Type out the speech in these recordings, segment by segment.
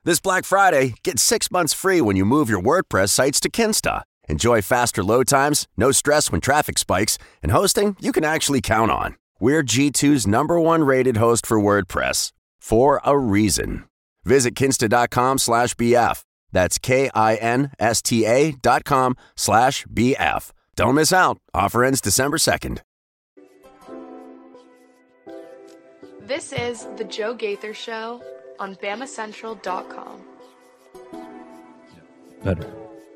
This Black Friday, get 6 months free when you move your WordPress sites to Kinsta. Enjoy faster load times, no stress when traffic spikes, and hosting you can actually count on. We're G2's #1 rated host for WordPress, for a reason. Visit kinsta.com/BF. That's KINSTA.com/BF. Don't miss out. Offer ends December 2nd. This is The Joe Gaither Show on BamaCentral.com. Better.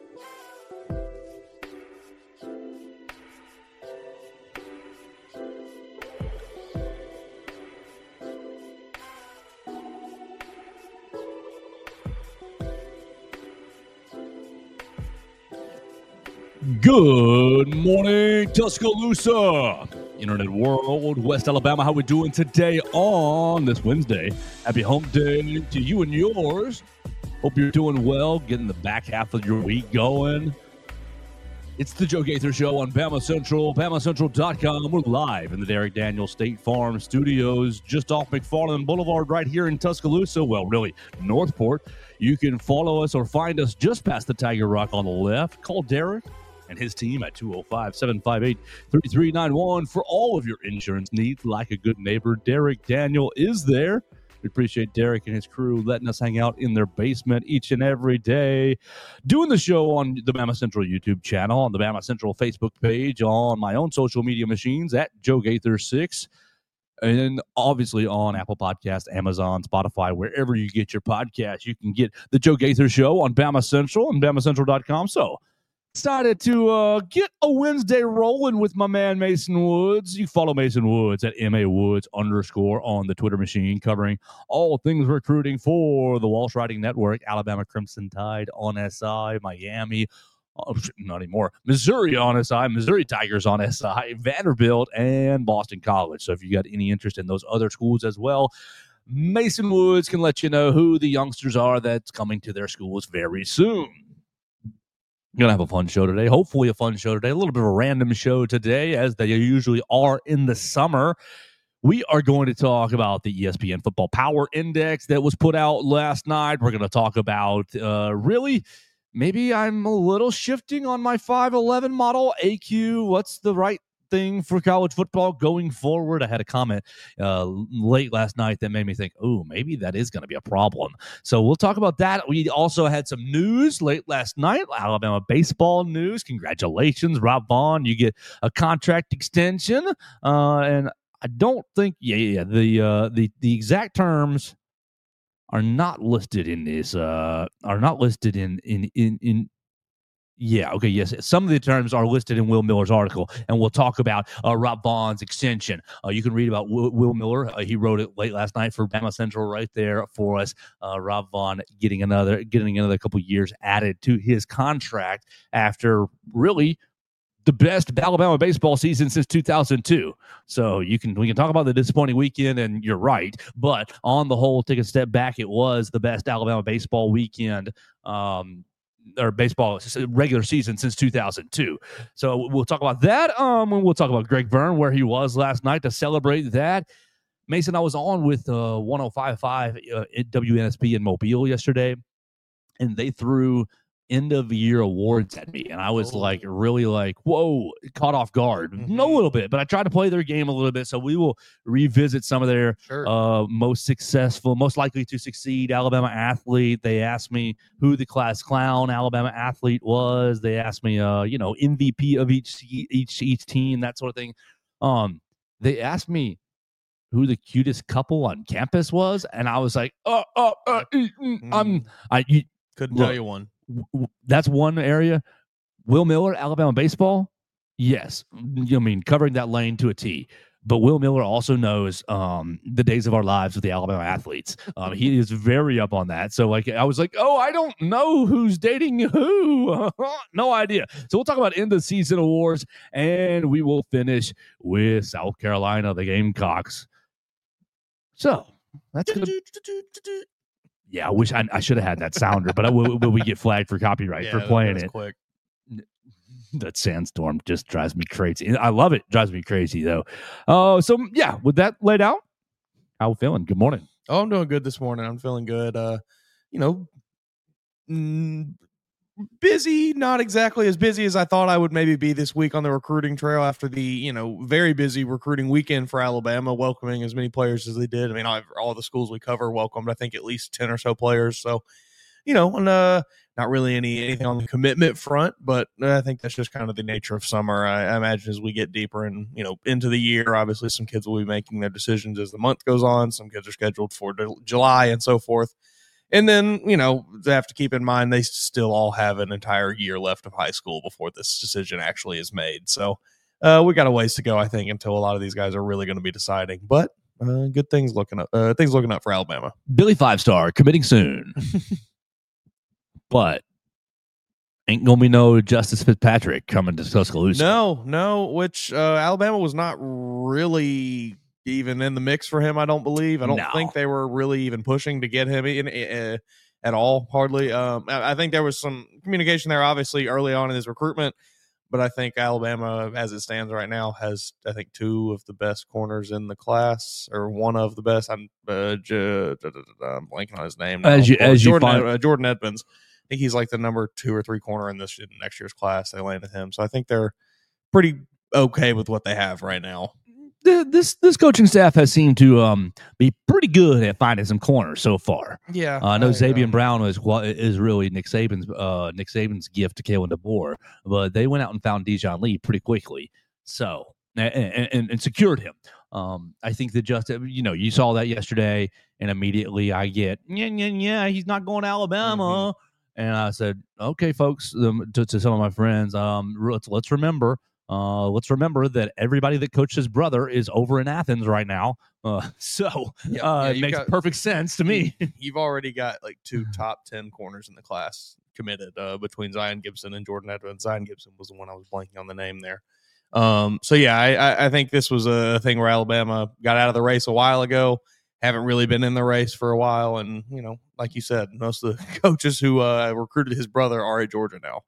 Good morning, Tuscaloosa, Internet World, West Alabama. How we doing today on this Wednesday? Happy Hump Day to you and yours. Hope you're doing well, getting the back half of your week going. It's the Joe Gaither Show on Bama Central, BamaCentral.com. We're live in the Derek Daniels State Farm Studios, just off McFarland Boulevard right here in Tuscaloosa. Well, really, Northport. You can follow us or find us just past the Tiger Rock on the left. Call Derek and his team at 205-758-3391 for all of your insurance needs. Like a good neighbor, Derek Daniel is there. We appreciate Derek and his crew letting us hang out in their basement each and every day. Doing the show on the Bama Central YouTube channel, on the Bama Central Facebook page, on my own social media machines at Joe Gaither 6, and obviously on Apple Podcasts, Amazon, Spotify, wherever you get your podcasts. You can get the Joe Gaither Show on Bama Central and BamaCentral.com. So decided to get a Wednesday rolling with my man Mason Woods. You follow Mason Woods at MAWoods_ on the Twitter machine, covering all things recruiting for the Walsh Writing Network, Alabama Crimson Tide on SI, Miami, not anymore, Missouri on SI, Missouri Tigers on SI, Vanderbilt, and Boston College. So if you got any interest in those other schools as well, Mason Woods can let you know who the youngsters are that's coming to their schools very soon. Going to have a fun show today. Hopefully a fun show today. A little bit of a random show today, as they usually are in the summer. We are going to talk about the ESPN Football Power Index that was put out last night. We're going to talk about really, maybe I'm a little shifting on my 5'11 model. AQ, what's the right thing for college football going forward? I had a comment late last night that made me think, oh, maybe that is going to be a problem. So we'll talk about that. We also had some news late last night, Alabama baseball news. Congratulations, Rob Vaughn. You get a contract extension. And I don't think, the exact terms are not listed in this, yes. Some of the terms are listed in Will Miller's article, and we'll talk about Rob Vaughn's extension. You can read about Will Miller. He wrote it late last night for Bama Central right there for us. Rob Vaughn getting another couple years added to his contract after really the best Alabama baseball season since 2002. So we can talk about the disappointing weekend, and you're right. But on the whole, take a step back, it was the best Alabama baseball weekend, or baseball regular season since 2002. So we'll talk about that. And we'll talk about Greg Verne, where he was last night to celebrate that. Mason, I was on with 105.5 at WNSP in Mobile yesterday, and they threw end-of-year awards at me, and I was really whoa, caught off guard. A little bit, but I tried to play their game a little bit, so we will revisit some of their most successful, most likely to succeed Alabama athlete. They asked me who the class clown Alabama athlete was. They asked me, MVP of each team, that sort of thing. They asked me who the cutest couple on campus was, and I was like, couldn't tell you one. That's one area. Will Miller, Alabama baseball, yes. Covering that lane to a T. But Will Miller also knows the days of our lives with the Alabama athletes. He is very up on that. So I was like, I don't know who's dating who. No idea. So we'll talk about end of season awards, and we will finish with South Carolina, the Gamecocks. So that's going to... Yeah, I wish I should have had that sounder, but will we get flagged for copyright for playing it? Quick. That sandstorm just drives me crazy. I love it. Drives me crazy, though. With that laid out, how we feeling? Good morning. Oh, I'm doing good this morning. I'm feeling good. busy, not exactly as busy as I thought I would maybe be this week on the recruiting trail after the, very busy recruiting weekend for Alabama, welcoming as many players as they did. I mean, all the schools we cover welcomed, I think, at least 10 or so players. So, not really anything on the commitment front, but I think that's just kind of the nature of summer. I imagine as we get deeper and, into the year, obviously some kids will be making their decisions as the month goes on. Some kids are scheduled for July and so forth. And then, they have to keep in mind they still all have an entire year left of high school before this decision actually is made. So we got a ways to go, I think, until a lot of these guys are really going to be deciding. But good things looking up for Alabama. Billy 5-star committing soon. But ain't going to be no Justice Fitzpatrick coming to Tuscaloosa. No, which Alabama was not really even in the mix for him, I don't believe. I don't think they were really even pushing to get him in at all, hardly. I think there was some communication there, obviously, early on in his recruitment, but I think Alabama, as it stands right now, has, I think, two of the best corners in the class, or one of the best. I'm blanking on his name now. Jordan Edmonds. I think he's like the number 2 or 3 corner in next year's class. They landed him, so I think they're pretty okay with what they have right now. This coaching staff has seemed to be pretty good at finding some corners so far. Yeah, I know Xavier Brown is really Nick Saban's gift to Kalen DeBoer, but they went out and found Dijon Lee pretty quickly, so and secured him. I think that just you saw that yesterday, and immediately I get he's not going to Alabama. Mm-hmm. And I said, okay, folks, to some of my friends, let's remember that everybody that coached his brother is over in Athens right now. It makes perfect sense to me. You've already got like 2 top 10 corners in the class committed between Zion Gibson and Jordan Edmonds. Zion Gibson was the one I was blanking on the name there. I think this was a thing where Alabama got out of the race a while ago. Haven't really been in the race for a while. And, like you said, most of the coaches who recruited his brother are at Georgia now.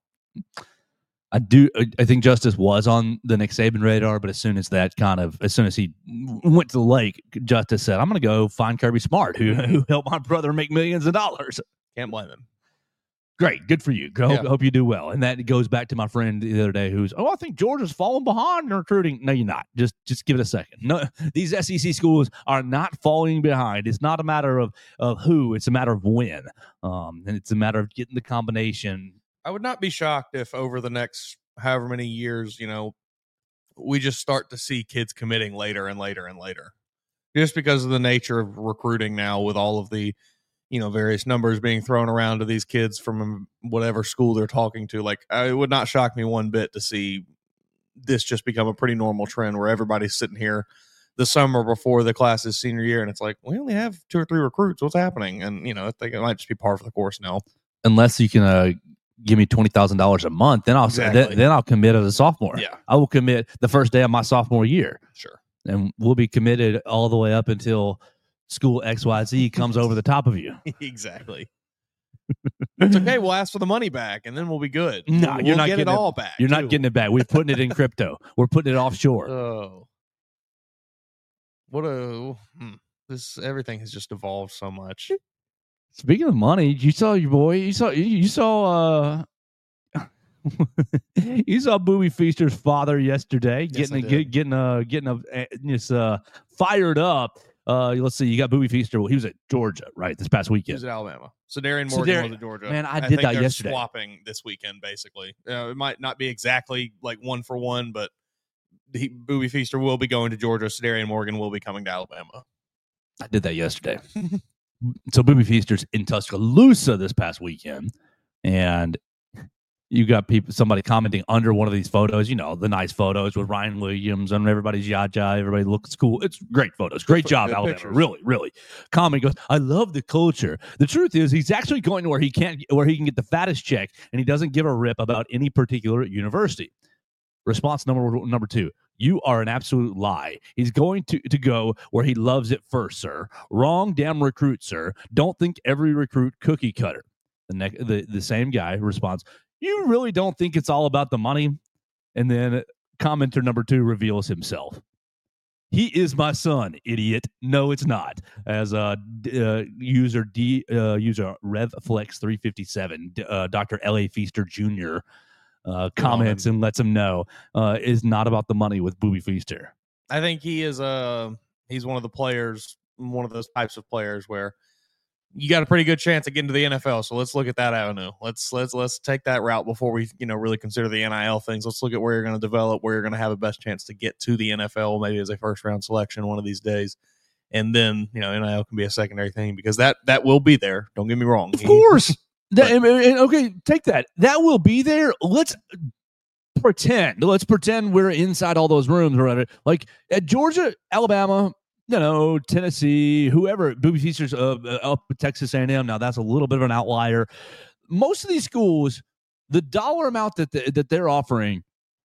I think Justice was on the Nick Saban radar, but as soon as he went to the lake, Justice said, I'm going to go find Kirby Smart, who helped my brother make millions of dollars. Can't blame him. Great. Good for you. Hope you do well. And that goes back to my friend the other day I think Georgia's falling behind in recruiting. No, you're not. Just give it a second. No, these SEC schools are not falling behind. It's not a matter of who. It's a matter of when. And it's a matter of getting the combination. I would not be shocked if over the next however many years, we just start to see kids committing later and later and later. Just because of the nature of recruiting now with all of the various numbers being thrown around to these kids from whatever school they're talking to. Like, it would not shock me one bit to see this just become a pretty normal trend where everybody's sitting here the summer before the class's senior year, and it's like, we only have 2 or 3 recruits. What's happening? And, I think it might just be par for the course now. Unless you can give me $20,000 a month, then I'll commit as a sophomore. Yeah. I will commit the first day of my sophomore year. Sure. And we'll be committed all the way up until school XYZ comes over the top of you. Exactly. It's okay. We'll ask for the money back, and then we'll be good. No, you're not getting it all back. You're not getting it back. We're putting it in crypto. We're putting it offshore. Oh, everything has just evolved so much. Speaking of money, you saw your boy. You saw you saw Booby Feaster's father yesterday, yes, getting fired up. Let's see. You got Booby Feaster. He was at Georgia, right? This past weekend. He was at Alabama. Sadarian Morgan was at Georgia. Man, I did that yesterday. Swapping this weekend, basically. It might not be exactly like 1-for-1, but Booby Feaster will be going to Georgia. Sadarian Morgan will be coming to Alabama. I did that yesterday. So Booby Feaster's in Tuscaloosa this past weekend, and you got somebody commenting under one of these photos, the nice photos with Ryan Williams and everybody's yada, everybody looks cool. It's great photos. Great job, Alabama. Pictures. Really, really. Comment goes, I love the culture. The truth is he's actually going to where he can get the fattest check, and he doesn't give a rip about any particular university. Response number 2. You are an absolute lie. He's going to go where he loves it first, sir. Wrong damn recruit, sir. Don't think every recruit cookie cutter. The same guy responds, you really don't think it's all about the money? And then commenter number 2 reveals himself. He is my son, idiot. No, it's not. As user RevFlex357, Dr. L.A. Feaster Jr. Comments and lets him know is not about the money with Boobie Feaster. I think he is he's one of the players, one of those types of players where you got a pretty good chance of getting to the NFL. So let's look at that avenue. Let's take that route before we, really consider the NIL things. Let's look at where you're going to develop, where you're going to have a best chance to get to the NFL, maybe as a first round selection one of these days. And then, NIL can be a secondary thing because that will be there. Don't get me wrong. Of course. Okay, take that. That will be there. Let's pretend we're inside all those rooms or whatever. Like at Georgia, Alabama, Tennessee, whoever, Boobie Feaster's up at Texas A&M. Now that's a little bit of an outlier. Most of these schools, the dollar amount that they're offering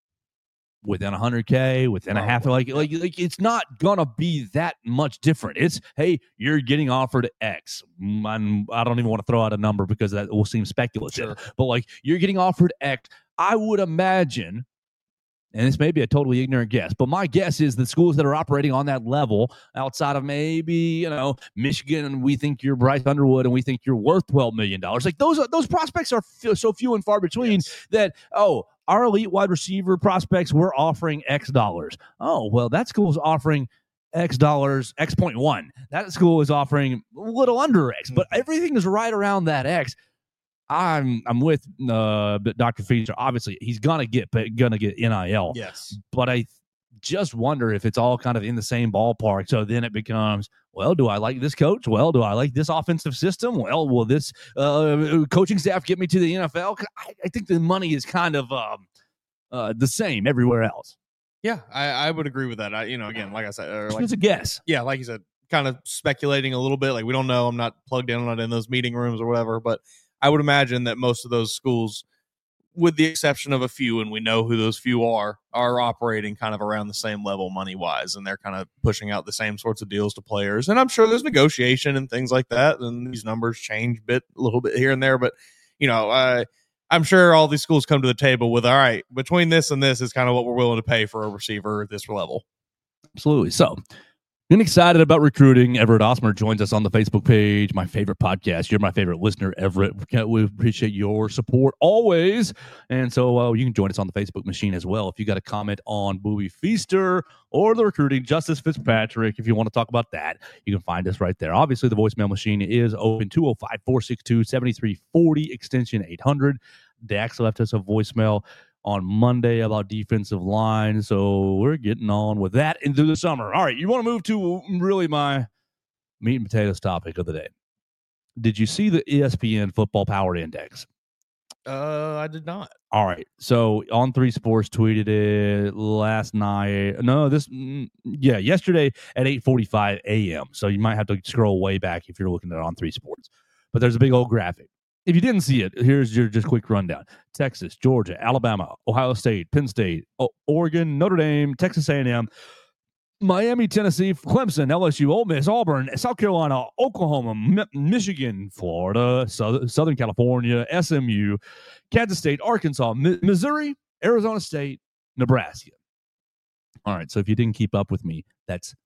within 100K, within a half, like it's not gonna be that much different. It's, hey, you're getting offered X. I don't even want to throw out a number because that will seem speculative. Sure. But like you're getting offered X. I would imagine, and this may be a totally ignorant guess, but my guess is the schools that are operating on that level outside of maybe, Michigan, and we think you're Bryce Underwood and we think you're worth $12 million. Like those prospects are so few and far between that, our elite wide receiver prospects, we're offering X dollars. Oh, well, that school's offering X dollars, X.1. That school is offering a little under X, but everything is right around that X. I'm with Dr. Feaster. Obviously, he's gonna get NIL. Yes, but I just wonder if it's all kind of in the same ballpark. So then it becomes, well, do I like this coach? Well, do I like this offensive system? Well, will this coaching staff get me to the NFL? I think the money is kind of the same everywhere else. Yeah, I would agree with that. Again, like I said, it's a guess. Yeah, like you said, kind of speculating a little bit. Like we don't know. I'm not plugged in on it in those meeting rooms or whatever, but I would imagine that most of those schools, with the exception of a few, and we know who those few are operating kind of around the same level money-wise, and they're kind of pushing out the same sorts of deals to players. And I'm sure there's negotiation and things like that, and these numbers change a little bit here and there. But, I'm sure all these schools come to the table with, all right, between this and this is kind of what we're willing to pay for a receiver at this level. Absolutely. So, getting excited about recruiting. Everett Osmer joins us on the Facebook page. My favorite podcast. You're my favorite listener, Everett. We appreciate your support always. And so you can join us on the Facebook machine as well. If you got a comment on Boobie Feaster or the recruiting, Justice Fitzpatrick, if you want to talk about that, you can find us right there. Obviously, the voicemail machine is open, 205-462-7340, extension 800. Dax left us a voicemail on Monday about defensive line, so we're getting on with that into the summer. All right, you want to move to really my meat and potatoes topic of the day. Did you see the ESPN Football Power Index? I did not. All right, so On3 Sports tweeted it last night. Yesterday at 8:45 a.m. So you might have to scroll way back if you're looking at On3 Sports. But there's a big old graphic. If you didn't see it, here's your just quick rundown. Texas, Georgia, Alabama, Ohio State, Penn State, Oregon, Notre Dame, Texas A&M, Miami, Tennessee, Clemson, LSU, Ole Miss, Auburn, South Carolina, Oklahoma, Michigan, Florida, Southern California, SMU, Kansas State, Arkansas, Missouri, Arizona State, Nebraska. All right, so if you didn't keep up with me, that's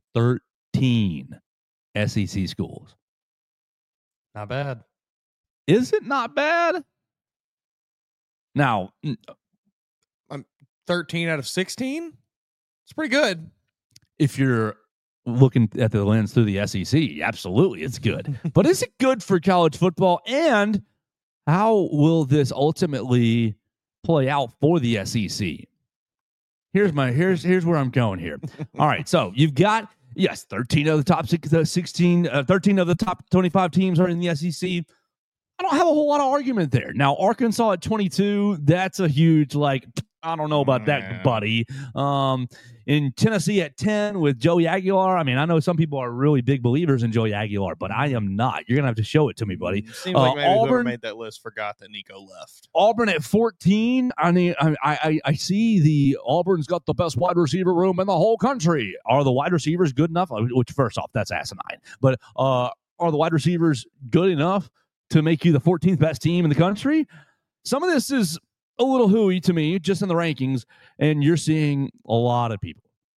13 SEC schools. Not bad. Is it not bad? Now, 13 out of 16? It's pretty good. If you're looking at the lens through the SEC, absolutely, it's good. But is it good for college football? And how will this ultimately play out for the SEC? Here's where I'm going here. All right, so you've got, 13 of the top 13 of the top 25 teams are in the SEC. I don't have a whole lot of argument there. Now, Arkansas at 22, that's a huge, I don't know about that, buddy. In Tennessee at 10 with Joey Aguilar. I mean, I know some people are really big believers in Joey Aguilar, but I am not. You're going to have to show it to me, buddy. Seems like maybe whoever made that list forgot that Nico left. Auburn at 14. I mean, I see the Auburn's got the best wide receiver room in the whole country. Are the wide receivers good enough? Which, first off, that's asinine. But are the wide receivers good enough to make you the 14th best team in the country? Some of this is a little hooey to me, just in the rankings, and you're seeing a lot of people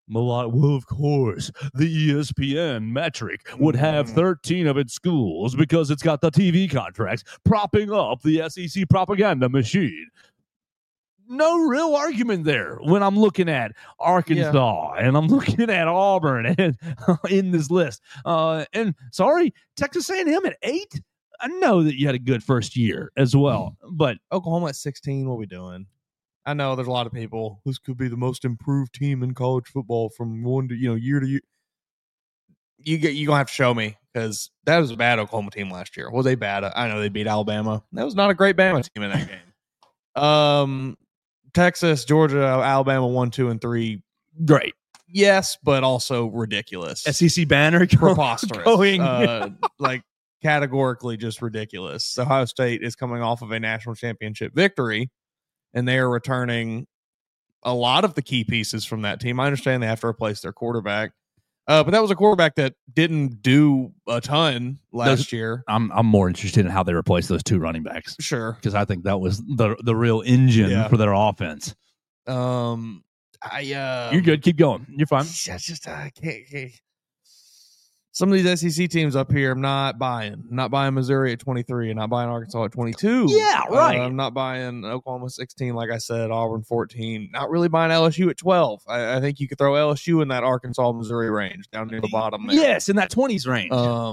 Well, of course, the ESPN metric would have 13 of its schools because it's got the TV contracts propping up the SEC propaganda machine. No real argument there when I'm looking at Arkansas and I'm looking at Auburn and in this list. And sorry, Texas A&M at 8. I know that you had a good first year as well, but Oklahoma at 16. What are we doing? I know there's a lot of people. This could be the most improved team in college football from year to year. You're gonna have to show me, because that was a bad Oklahoma team last year. Well, they bad. I know they beat Alabama. That was not a great Bama team in that game. Texas, Georgia, Alabama 1, 2, and 3. great. Yes, but also ridiculous. SEC banner Preposterous. going. Like categorically just ridiculous. Ohio State is coming off of a national championship victory, and they are returning a lot of the key pieces from that team. I understand they have to replace their quarterback, but that was a quarterback that didn't do a ton last year. I'm more interested in how they replace those 2 running backs. Sure, because I think that was the real engine for their offense. You're good. Keep going. You're fine. I can't. Some of these SEC teams up here, I'm not buying. I'm not buying Missouri at 23. I'm not buying Arkansas at 22. Yeah, right. I'm not buying Oklahoma 16, like I said, Auburn 14. Not really buying LSU at 12. I think you could throw LSU in that Arkansas-Missouri range, down near the bottom there. Yes, in that 20s range.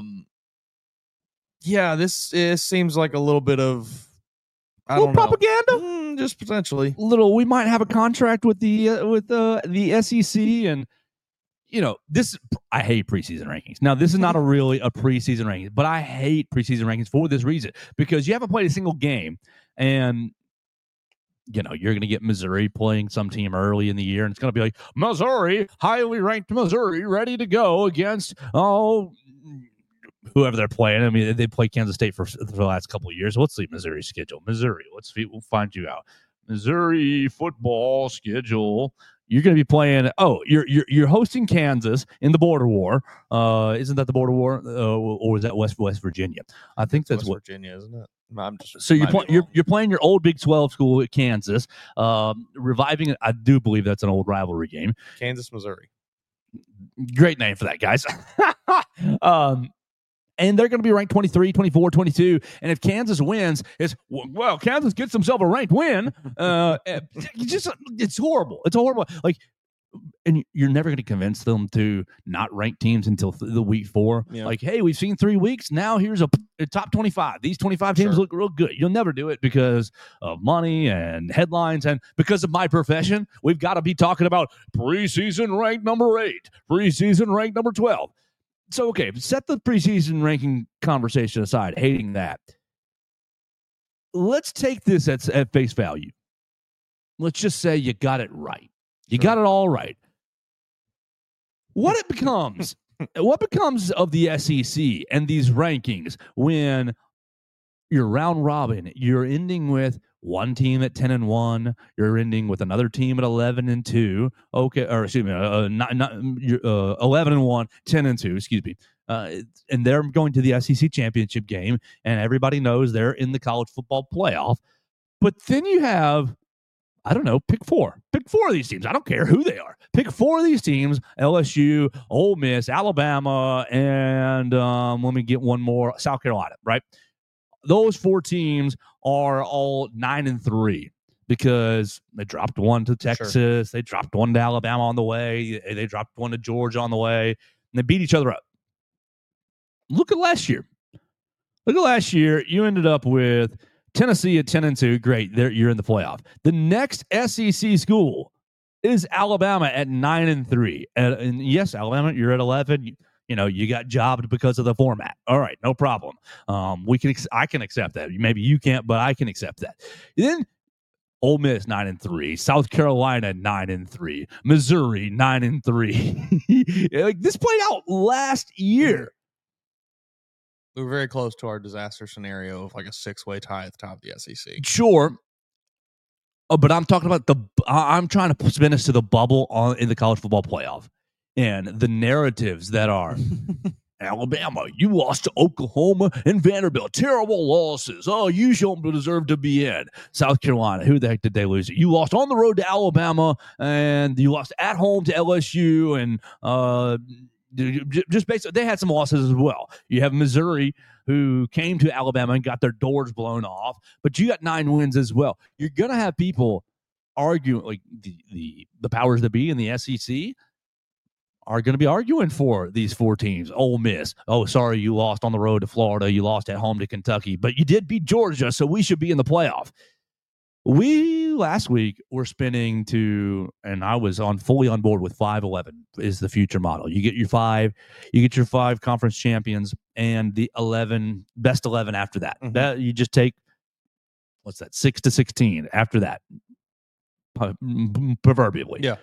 Yeah, this seems like a little bit of propaganda, just potentially. We might have a contract with the SEC, and this. I hate preseason rankings. Now, this is not really a preseason ranking, but I hate preseason rankings for this reason, because you haven't played a single game, and you're going to get Missouri playing some team early in the year, and it's going to be like Missouri, highly ranked Missouri, ready to go against whoever they're playing. I mean, they play Kansas State for the last couple of years. What's the Missouri schedule? Missouri. We'll find you out. Missouri football schedule. You're going to be playing. Oh, you're hosting Kansas in the border war. Isn't that the border war, or is that West Virginia? I think that's West Virginia, isn't it? So you're playing your old Big 12 school at Kansas, reviving it. I do believe that's an old rivalry game. Kansas, Missouri. Great name for that, guys. And they're going to be ranked 23, 24, 22. And if Kansas wins, Kansas gets themselves a ranked win. It's horrible. It's horrible. And you're never going to convince them to not rank teams until the week 4. Yeah. Like, hey, we've seen 3 weeks. Now here's a top 25. These 25 teams look real good. You'll never do it because of money and headlines. And because of my profession, we've got to be talking about preseason ranked number 8, preseason ranked number 12. So, okay, set the preseason ranking conversation aside, hating that. Let's take this at face value. Let's just say you got it right. You got it all right. What becomes of the SEC and these rankings when you're round robin? You're ending with one team at 10-1. You're ending with another team at 11-2. Okay, or excuse me, 11-1, 10-2. Excuse me. And they're going to the SEC championship game, and everybody knows they're in the college football playoff. But then you have, I don't know, pick 4. Pick 4 of these teams. I don't care who they are. Pick 4 of these teams: LSU, Ole Miss, Alabama, and let me get one more, South Carolina. Right. Those 4 teams are all 9-3 because they dropped one to Texas. Sure. They dropped one to Alabama on the way. They dropped one to Georgia on the way. And they beat each other up. Look at last year. You ended up with Tennessee at 10-2. Great. You're in the playoff. The next SEC school is Alabama at 9-3. And yes, Alabama, you're at 11. You got jobbed because of the format. All right, no problem. I can accept that. Maybe you can't, but I can accept that. Then Ole Miss 9-3, South Carolina 9-3, Missouri 9-3. Like, this played out last year. We were very close to our disaster scenario of like a 6-way tie at the top of the SEC. Sure. But I'm talking about I'm trying to spin us to the bubble in the college football playoff. And the narratives that are Alabama, you lost to Oklahoma and Vanderbilt. Terrible losses. Oh, you don't deserve to be in. South Carolina, who the heck did they lose? You lost on the road to Alabama, and you lost at home to LSU, and just basically, they had some losses as well. You have Missouri, who came to Alabama and got their doors blown off, but you got 9 wins as well. You're going to have people arguing, like the powers that be in the SEC are going to be arguing for these 4 teams. Ole Miss, oh, sorry, you lost on the road to Florida. You lost at home to Kentucky, but you did beat Georgia, so we should be in the playoff. We last week were spinning to, and I was fully on board with 5-11 is the future model. You get your 5 conference champions and the best 11 after that. Mm-hmm. That you just take, what's that, 6 to 16 after that, proverbially. Yeah.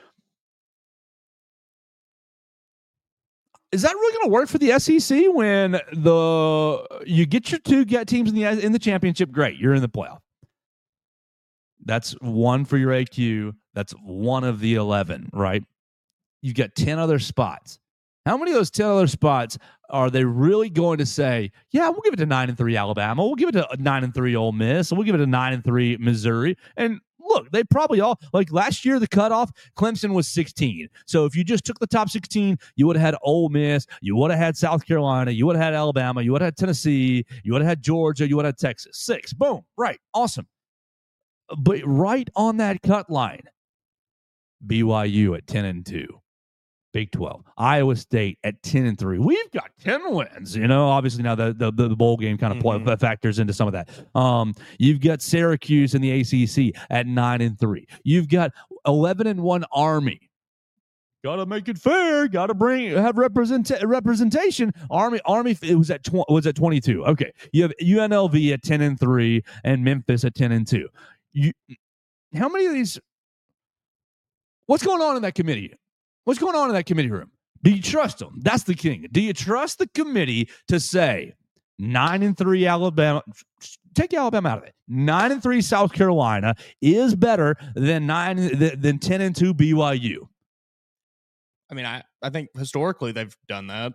Is that really going to work for the SEC when you get your 2 teams in the championship? Great, you're in the playoff. That's 1 for your AQ. That's 1 of the 11, right? You've got 10 other spots. How many of those 10 other spots are they really going to say, yeah, we'll give it to 9-3 Alabama. We'll give it to 9-3 Ole Miss. We'll give it to 9-3 Missouri. And look, they probably all, like last year, the cutoff, Clemson was 16. So if you just took the top 16, you would have had Ole Miss, you would have had South Carolina, you would have had Alabama, you would have had Tennessee, you would have had Georgia, you would have had Texas. 6. Boom. Right. Awesome. But right on that cut line, BYU at 10-2. Big 12. Iowa State at 10-3. We've got 10 wins. Obviously now the bowl game kind of factors into some of that. You've got Syracuse in the ACC at 9-3. You've got 11-1 Army. Got to make it fair. Got to have representation. Army. It was at 22. Okay. You have UNLV at 10-3 and Memphis at 10-2. How many of these? What's going on in that committee? What's going on in that committee room? Do you trust them? That's the king. Do you trust the committee to say 9-3 Alabama? Take Alabama out of it. 9-3 South Carolina is better than 10-2 BYU. I mean, I think historically they've done that.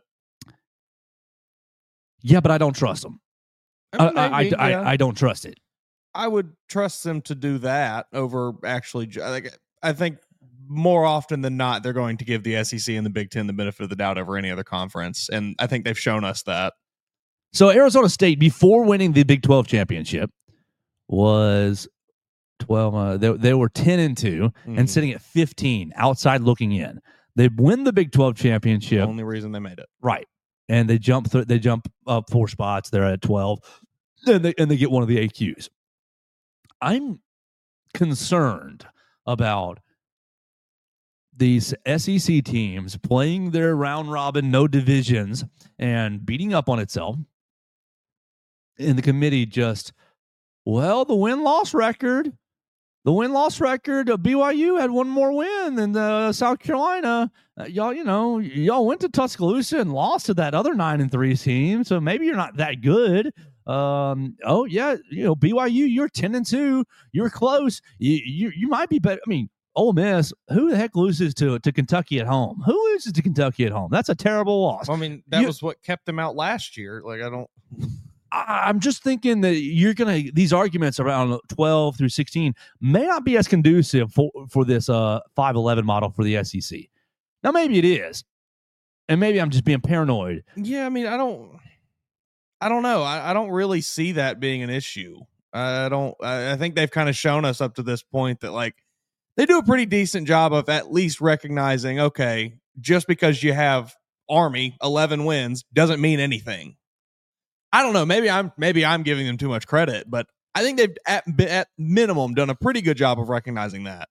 Yeah, but I don't trust them. I don't trust it. I would trust them to do that over actually. I think more often than not, they're going to give the SEC and the Big Ten the benefit of the doubt over any other conference. And I think they've shown us that. So Arizona State, before winning the Big 12 championship, was 12. They were 10-2 and sitting at 15 outside looking in. They win the Big 12 championship. The only reason they made it. Right. And they jump up 4 spots. They're at 12. And they get one of the AQs. I'm concerned about these SEC teams playing their round robin, no divisions, and beating up on itself. And the committee just, the win-loss record. The win-loss record of BYU had 1 more win than South Carolina. Y'all went to Tuscaloosa and lost to that other 9-3 team, so maybe you're not that good. BYU, you're 10-2. You're close. You might be better. I mean, Ole Miss, who the heck loses to Kentucky at home? Who loses to Kentucky at home? That's a terrible loss. I mean, that was what kept them out last year. Like, I'm just thinking that these arguments around 12 through 16 may not be as conducive for this 5-11 model for the SEC. Now, maybe it is. And maybe I'm just being paranoid. Yeah, I mean, I don't know. I don't really see that being an issue. I think they've kind of shown us up to this point that, like, they do a pretty decent job of at least recognizing, okay, just because you have Army 11 wins doesn't mean anything. I don't know. Maybe I'm giving them too much credit, but I think they've at minimum done a pretty good job of recognizing that.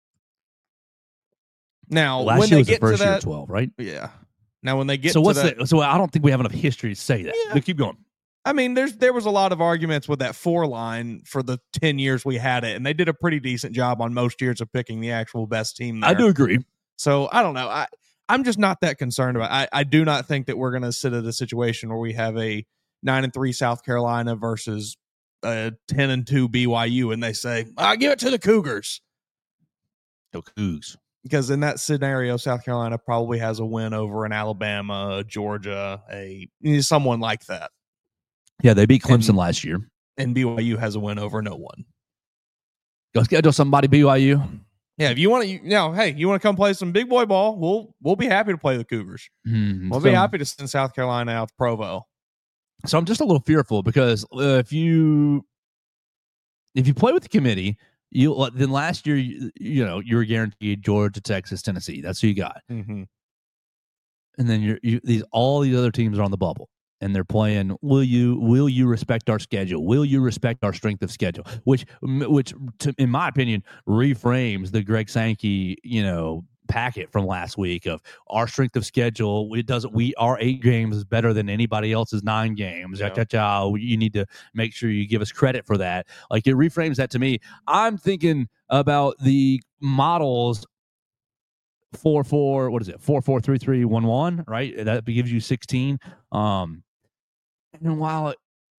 Now, last when year they was get the first to year that, 12, right? Yeah. Now, when they get so to what's that, so I don't think we have enough history to say that. Yeah. But keep going. I mean, there was a lot of arguments with that 4 line for the 10 years we had it, and they did a pretty decent job on most years of picking the actual best team there. I do agree. So I don't know. I'm just not that concerned about. I do not think that we're going to sit at a situation where we have a 9-3 South Carolina versus 10-2 BYU, and they say, "I'll give it to the Cougars." The Cougs. because in that scenario, South Carolina probably has a win over an Alabama, Georgia, someone like that. Yeah, they beat Clemson last year. And BYU has a win over no one. Go schedule somebody BYU. Yeah, if you want to, you want to come play some big boy ball, we'll be happy to play the Cougars. We'll be happy to send South Carolina out to Provo. So I'm just a little fearful because if you play with the committee, then last year you were guaranteed Georgia, Texas, Tennessee. That's who you got. Mm-hmm. And then all these other teams are on the bubble, and they're playing. Will you respect our schedule? Will you respect our strength of schedule? Which in my opinion, reframes the Greg Sankey packet from last week of our strength of schedule. Our 8 games is better than anybody else's 9 games. Yeah. You need to make sure you give us credit for that. Like, it reframes that to me. I'm thinking about the models 4-4, what is it? 4-4-3-3-1-1, right? That gives you 16. And while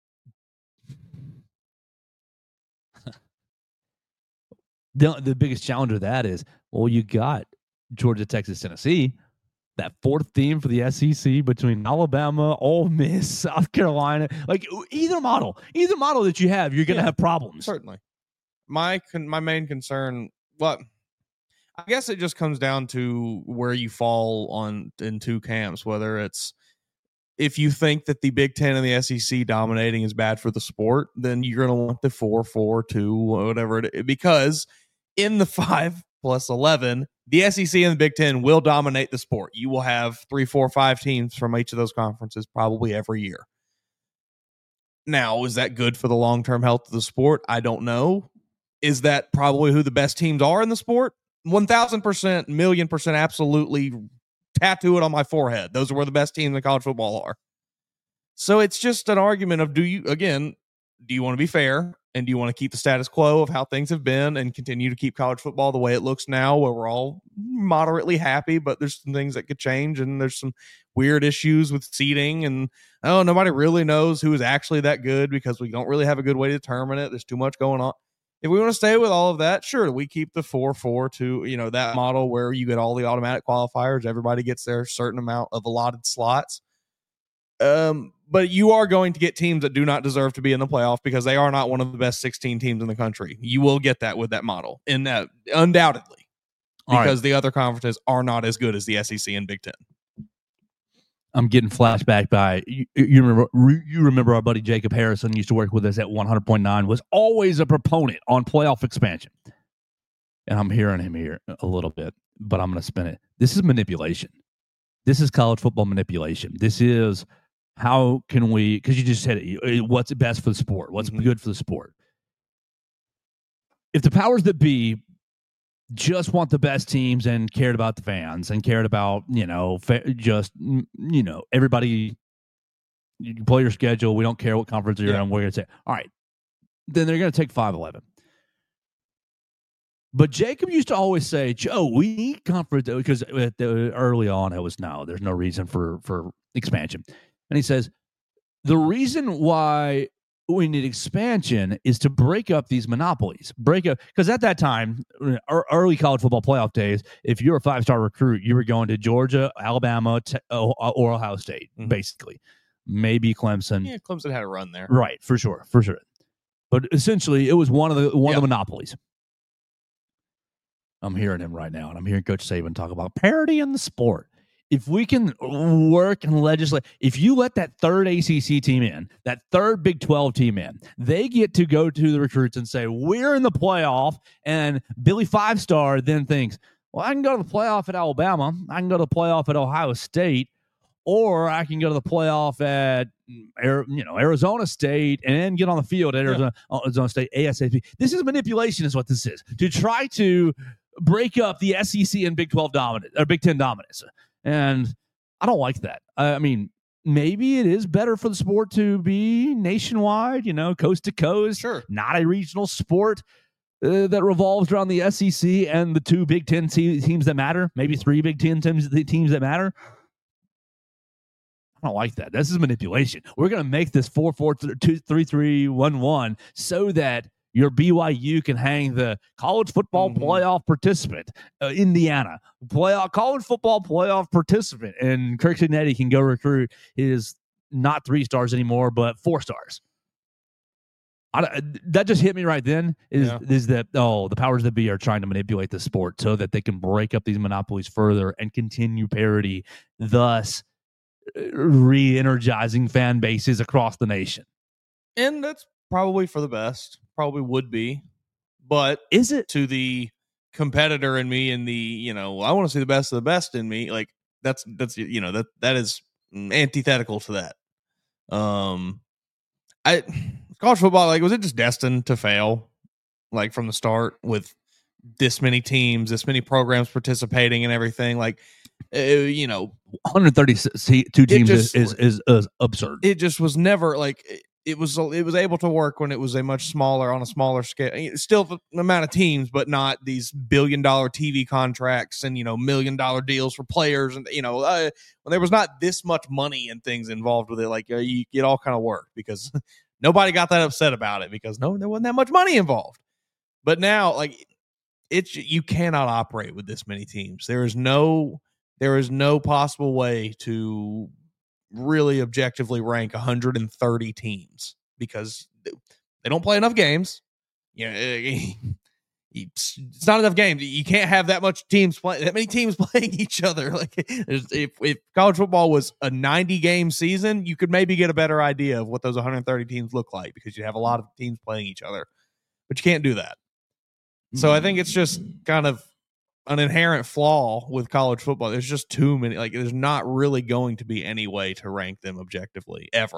the biggest challenge of that is, you got Georgia, Texas, Tennessee, that 4th team for the SEC between Alabama, Ole Miss, South Carolina. Like, either model that you have, you're going to have problems. Certainly. My main concern, I guess it just comes down to where you fall in 2 camps, whether it's if you think that the Big Ten and the SEC dominating is bad for the sport, then you're going to want the 4-4-2, whatever it is, because in the 5+11, the SEC and the Big Ten will dominate the sport. You will have 3, 4, 5 teams from each of those conferences probably every year. Now, is that good for the long-term health of the sport? I don't know. Is that probably who the best teams are in the sport? 1,000%, 1,000,000% absolutely tattoo it on my forehead. Those are where the best teams in college football are. So it's just an argument of, do you want to be fair? And do you want to keep the status quo of how things have been and continue to keep college football the way it looks now, where we're all moderately happy, but there's some things that could change, and there's some weird issues with seeding, and nobody really knows who is actually that good because we don't really have a good way to determine it. There's too much going on. If we want to stay with all of that, sure, we keep the 4-4-2, that model where you get all the automatic qualifiers. Everybody gets their certain amount of allotted slots. But you are going to get teams that do not deserve to be in the playoff because they are not one of the best 16 teams in the country. You will get that with that model, and undoubtedly, because the other conferences are not as good as the SEC and Big Ten. I'm getting flashback by you remember our buddy Jacob Harrison used to work with us at 100.9, was always a proponent on playoff expansion. And I'm hearing him here a little bit, but I'm going to spin it. This is manipulation. This is college football manipulation. This is how can we, because you just said it, what's best for the sport? What's good for the sport? If the powers that be just want the best teams and cared about the fans and cared about, everybody, you can play your schedule. We don't care what conference you're in. We're going to say, all right, then they're going to take 5-11. But Jacob used to always say, Joe, we need conference, because early on it was, no, there's no reason for expansion. And he says, the reason why we need expansion is to break up these monopolies. Because at that time, early college football playoff days, if you're a 5-star recruit, you were going to Georgia, Alabama, or Ohio State, basically. Maybe Clemson. Yeah, Clemson had a run there. Right, for sure. But essentially, it was one of the monopolies. I'm hearing him right now, and I'm hearing Coach Saban talk about parity in the sport. If we can work and legislate, if you let that third ACC team in, that third Big 12 team in, they get to go to the recruits and say, we're in the playoff, and Billy 5-star then thinks, well, I can go to the playoff at Alabama, I can go to the playoff at Ohio State, or I can go to the playoff at Arizona State and then get on the field at Arizona State ASAP. This is manipulation is what this is, to try to break up the SEC and Big 12 dominance or Big 10 dominance. And I don't like that. I mean, maybe it is better for the sport to be nationwide, coast to coast, sure, not a regional sport that revolves around the SEC and the 2 Big 10 teams that matter, maybe 3 Big 10 teams that matter. I don't like that. This is manipulation. We're going to make this 4-4-2-3-3-1-1 so that Your BYU can hang the college football playoff participant, Indiana college football playoff participant, and Kirk Cignetti can go recruit his not 3 stars anymore, but 4 stars. That just hit me right then. Is that the powers that be are trying to manipulate the sport so that they can break up these monopolies further and continue parity, thus re-energizing fan bases across the nation. And that's probably for the best. Probably would be. But is it to the competitor in me and the, I want to see the best of the best in me, like that's that is antithetical to that. College football, like, was it just destined to fail, like, from the start with this many teams, this many programs participating and everything? Like, 132 teams is absurd. It just was never like it was able to work when it was on a smaller scale. Still the amount of teams, but not these $1 billion TV contracts and $1 million deals for players, and when there was not this much money and things involved with it, like it all kind of worked because nobody got that upset about it because there wasn't that much money involved. But now, like, you cannot operate with this many teams. There is no possible way to really objectively rank 130 teams because they don't play enough games. It's not enough games. You can't have that many teams playing each other. Like, if college football was a 90-game season, you could maybe get a better idea of what those 130 teams look like because you have a lot of teams playing each other, but you can't do that. So I think it's just kind of an inherent flaw with college football. There's just too many. Like, there's not really going to be any way to rank them objectively ever.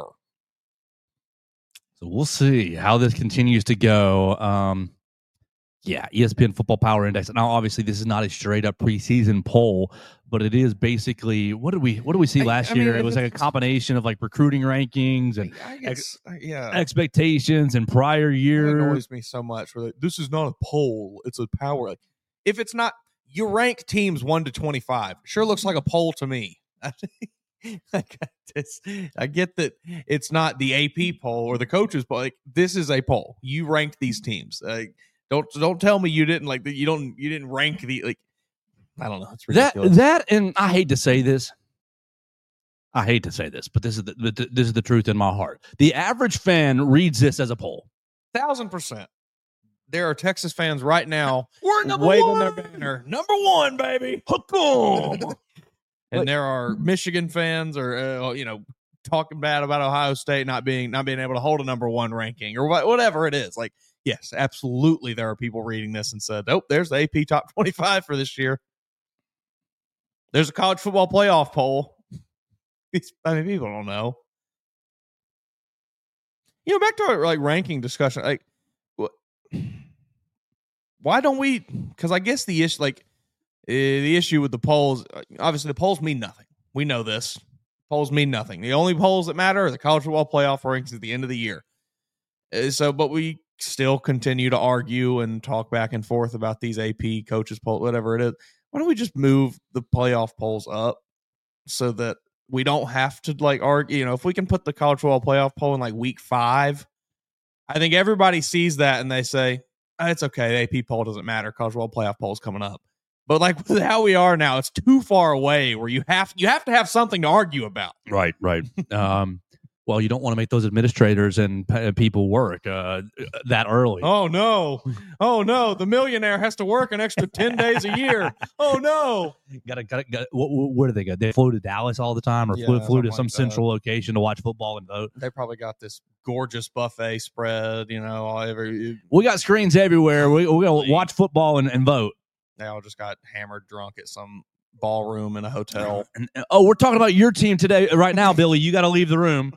So we'll see how this continues to go. ESPN Football Power Index. Now, obviously, this is not a straight up preseason poll, but it is basically what did we see last year? It was like a combination of like recruiting rankings and expectations and prior years. It annoys me so much. This is not a poll; it's a power. Like, if it's not, you rank teams 1 to 25. Sure looks like a poll to me. I get that it's not the AP poll or the coaches poll. Like, this is a poll. You ranked these teams. Don't tell me you didn't you didn't rank the, like, I don't know. It's ridiculous. That and I hate to say this, but this is the truth in my heart. The average fan reads this as a poll. 1,000%. There are Texas fans right now waving their banner. Number 1, baby. Hook 'em. And there are Michigan fans or talking bad about Ohio State not being able to hold a number 1 ranking or whatever it is. Like, yes, absolutely, there are people reading this and said, "Oh, there's the AP top 25 for this year." There's a college football playoff poll. I mean, people don't know. Back to our ranking discussion. Like, why don't we? Because I guess the issue with the polls, obviously, the polls mean nothing. We know this. Polls mean nothing. The only polls that matter are the college football playoff rankings at the end of the year. But we still continue to argue and talk back and forth about these AP coaches polls, whatever it is. Why don't we just move the playoff polls up so that we don't have to argue? If we can put the college football playoff poll in week 5, I think everybody sees that and they say, it's okay. The AP poll doesn't matter. College football playoff poll is coming up. But with how we are now, it's too far away where you have to have something to argue about. Right. Well, you don't want to make those administrators and people work that early. Oh no! The millionaire has to work an extra 10 days a year. Oh no! Got. Where do they go? They flew to Dallas all the time, or flew to some central location to watch football and vote. They probably got this gorgeous buffet spread. We got screens everywhere. We're gonna watch football and vote. They all just got hammered drunk at some ballroom in a hotel. We're talking about your team today, right now, Billy. You got to leave the room.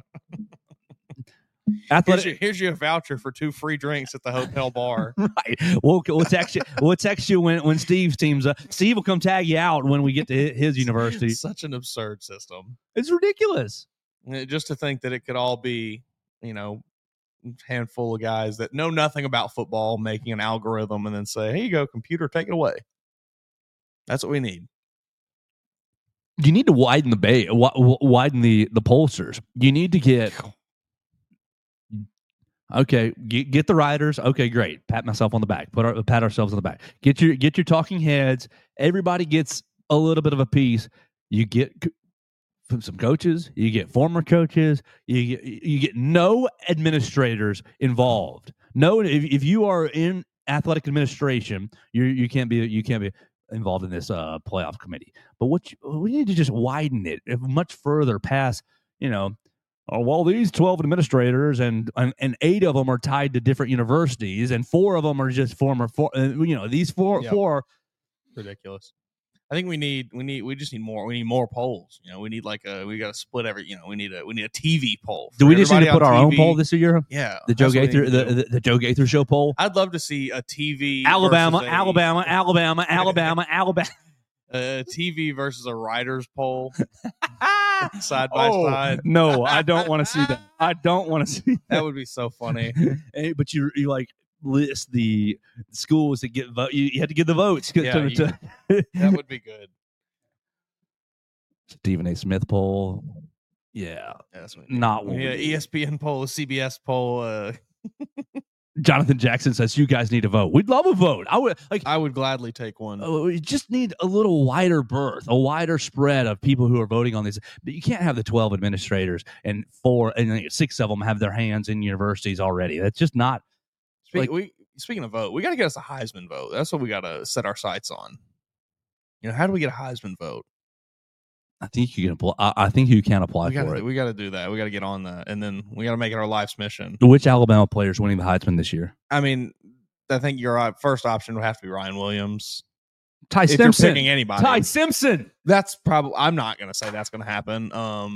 Here's your voucher for 2 free drinks at the hotel bar. Right. We'll text you when Steve's team's up. Steve will come tag you out when we get to his university. It's such an absurd system. It's ridiculous. Just to think that it could all be, handful of guys that know nothing about football making an algorithm and then say, "Here you go, computer, take it away." That's what we need. You need to widen widen the pollsters. You need to get Okay, get the writers. Okay, great. Pat myself on the back. Pat ourselves on the back. Get your talking heads. Everybody gets a little bit of a piece. You get from some coaches. You get former coaches. You get no administrators involved. No, if you are in athletic administration, you can't be involved in this playoff committee. But we need to just widen it much further past, well, these 12 administrators and 8 of them are tied to different universities, and 4 of them are just former. These four. Ridiculous. I think we just need more. We need more polls. We need we got to split every. We need a TV poll. Do we just need to put our own poll this year? Yeah, the Joe Gaither the Joe Gaither show poll. I'd love to see a TV Alabama. TV versus a writers poll side by side. No, I don't want to see that. I don't want to see that. Would be so funny. Hey, but you like list the schools that get vote. You had to get the votes. That would be good. Stephen A. Smith poll. Yeah, not one. ESPN poll, CBS poll. Jonathan Jackson says you guys need to vote. We'd love a vote. I would gladly take one. We just need a little wider berth, a wider spread of people who are voting on this. But you can't have the 12 administrators and 6 of them have their hands in universities already. That's just not. Speaking of vote, we got to get us a Heisman vote. That's what we got to set our sights on. How do we get a Heisman vote? I think you can apply. I think you can apply for it. We got to do that. We got to get on that, and then we got to make it our life's mission. Which Alabama player is winning the Heisman this year? I mean, I think your first option would have to be Ryan Williams. Ty Simpson. If you're picking anybody, Ty Simpson. That's probably. I'm not going to say that's going to happen.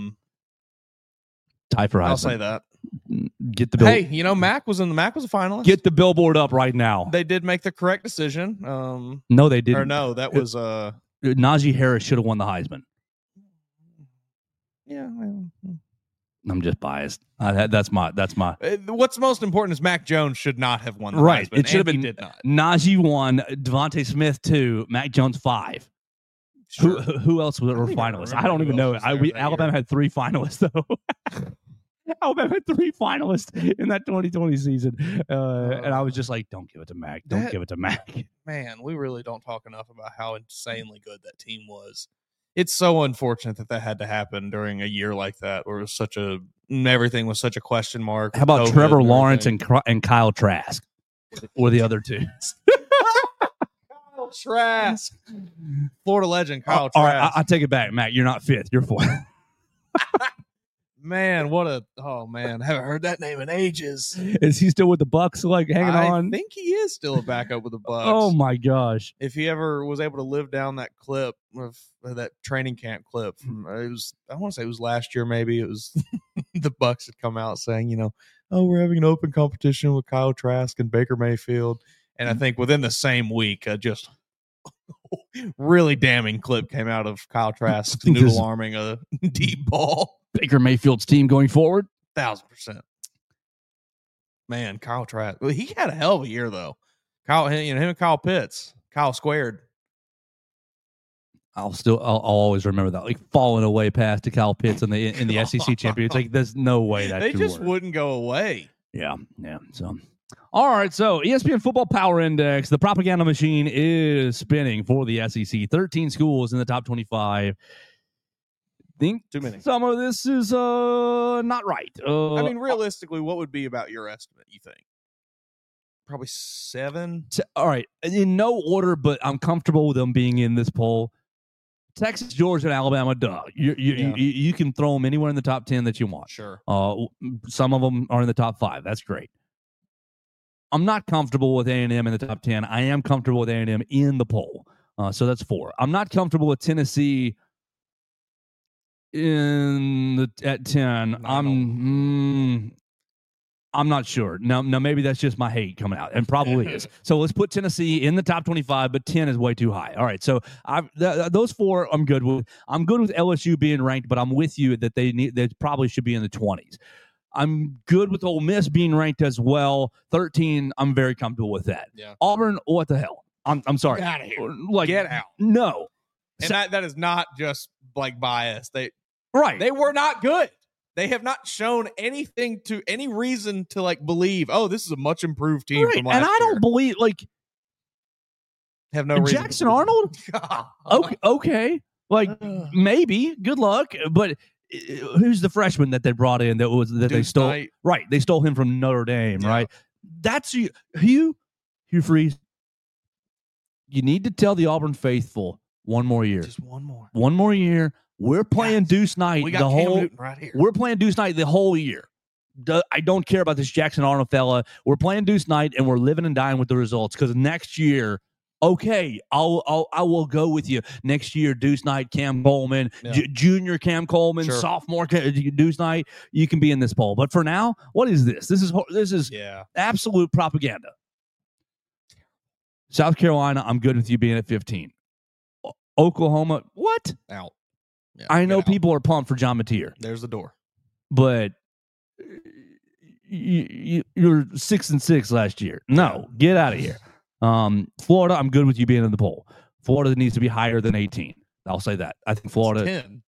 Ty for Heisman. I'll say that. Get the bill. Hey, Mac was a finalist. Get the billboard up right now. They did make the correct decision. No, they didn't. Or no, that was Najee Harris should have won the Heisman. Yeah, I'm just biased. That's my. What's most important is Mac Jones should not have won the right. Heisman, It should have been. Did not. Najee 1, Devontae Smith 2, Mac Jones 5. Sure. Who else were finalists? I don't even know. Alabama had 3 finalists though. Alabama had 3 finalists in that 2020 season, and I was just like, "Don't give it to Mac. Don't give it to Mac." Man, we really don't talk enough about how insanely good that team was. It's so unfortunate that had to happen during a year like that, where it was everything was such a question mark. How about Trevor Lawrence and Kyle Trask, or the other 2? Kyle Trask, Florida legend Kyle Trask. All right, I take it back, Mac. You're not 5th. You're 4th. Man, I haven't heard that name in ages. Is he still with the Bucks, hanging on? I think he is still a backup with the Bucks. Oh my gosh! If he ever was able to live down that clip of that training camp clip from I want to say it was last year, maybe it was the Bucks had come out saying, we're having an open competition with Kyle Trask and Baker Mayfield, and I think within the same week, just really damning clip came out of Kyle Trask noodle arming a deep ball. Baker Mayfield's team going forward, 1,000%. Man, Kyle Trask. Well, he had a hell of a year though. Him and Kyle Pitts. Kyle squared. I'll always remember that, falling away past to Kyle Pitts in the SEC championship. There's no way that they just wouldn't go away. Yeah. So, all right. So ESPN Football Power Index, the propaganda machine is spinning for the SEC. 13 schools in the top 25. Think too many. Some of this is not right. Realistically, what would be about your estimate, you think? Probably 7. All right. In no order, but I'm comfortable with them being in this poll. Texas, Georgia, and Alabama, duh. You can throw them anywhere in the top 10 that you want. Sure. Some of them are in the top 5. That's great. I'm not comfortable with A&M in the top 10. I am comfortable with A&M in the poll. So that's 4. I'm not comfortable with Tennessee at 10. I'm not sure. Now maybe that's just my hate coming out, and probably is. So let's put Tennessee in the top 25, but 10 is way too high. All right, so those 4 I'm good with. I'm good with LSU being ranked, but I'm with you that they probably should be in the 20s. I'm good with Ole Miss being ranked as well. 13, I'm very comfortable with that. Yeah. Auburn, what the hell? I'm sorry. Get out of here. Get out. No. And that is not just bias. They Right. They were not good. They have not shown anything to any reason to like believe, oh, this is a much improved team Right. from last And I year. don't believe Have no reason. Jackson Arnold. Okay. Like maybe. Good luck. But who's the freshman that they brought in they stole? Knight. Right. They stole him from Notre Dame. Yeah. Right. That's Hugh Freeze. You need to tell the Auburn faithful one more year. Just one more. One more year. We're playing Deuce Knight We got the Cam whole. Newton right here. We're playing Deuce Knight the whole year. I don't care about this Jackson Arnold fella. We're playing Deuce Knight, and we're living and dying with the results. Because next year, okay, I will go with you. Next year, Deuce Knight, Cam Coleman, junior Cam Coleman, sophomore Deuce Knight. You can be in this poll. But for now, what is this? This is absolute propaganda. South Carolina, I'm good with you being at 15. Oklahoma, what? Out. Yeah, I know people are pumped for John Mateer. There's the door. But you're 6-6 last year. No, get out of here. Florida, I'm good with you being in the poll. Florida needs to be higher than 18. I'll say that. I think Florida. 10.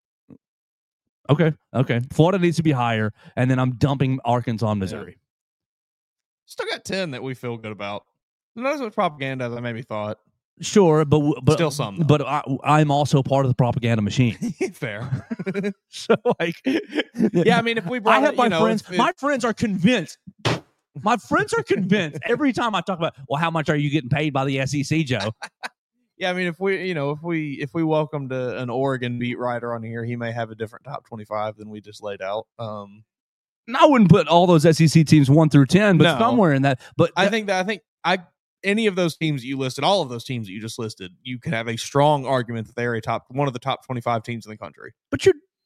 Okay. Florida needs to be higher, and then I'm dumping Arkansas and Missouri. Still got 10 that we feel good about. Not as much propaganda as I maybe thought. Sure, but still some. Though. But I'm also part of the propaganda machine. Fair. So like, yeah, I mean, if we brought, I have my friends. My friends are convinced. My friends are convinced every time I talk about, well, how much are you getting paid by the SEC, Joe? Yeah, I mean, if we welcomed an Oregon beat writer on here, he may have a different top 25 than we just laid out. And I wouldn't put all those SEC teams 1 through 10, but somewhere in that. But I think any of those teams that you listed, all of those teams that you just listed, you could have a strong argument that they're one of the top 25 teams in the country. But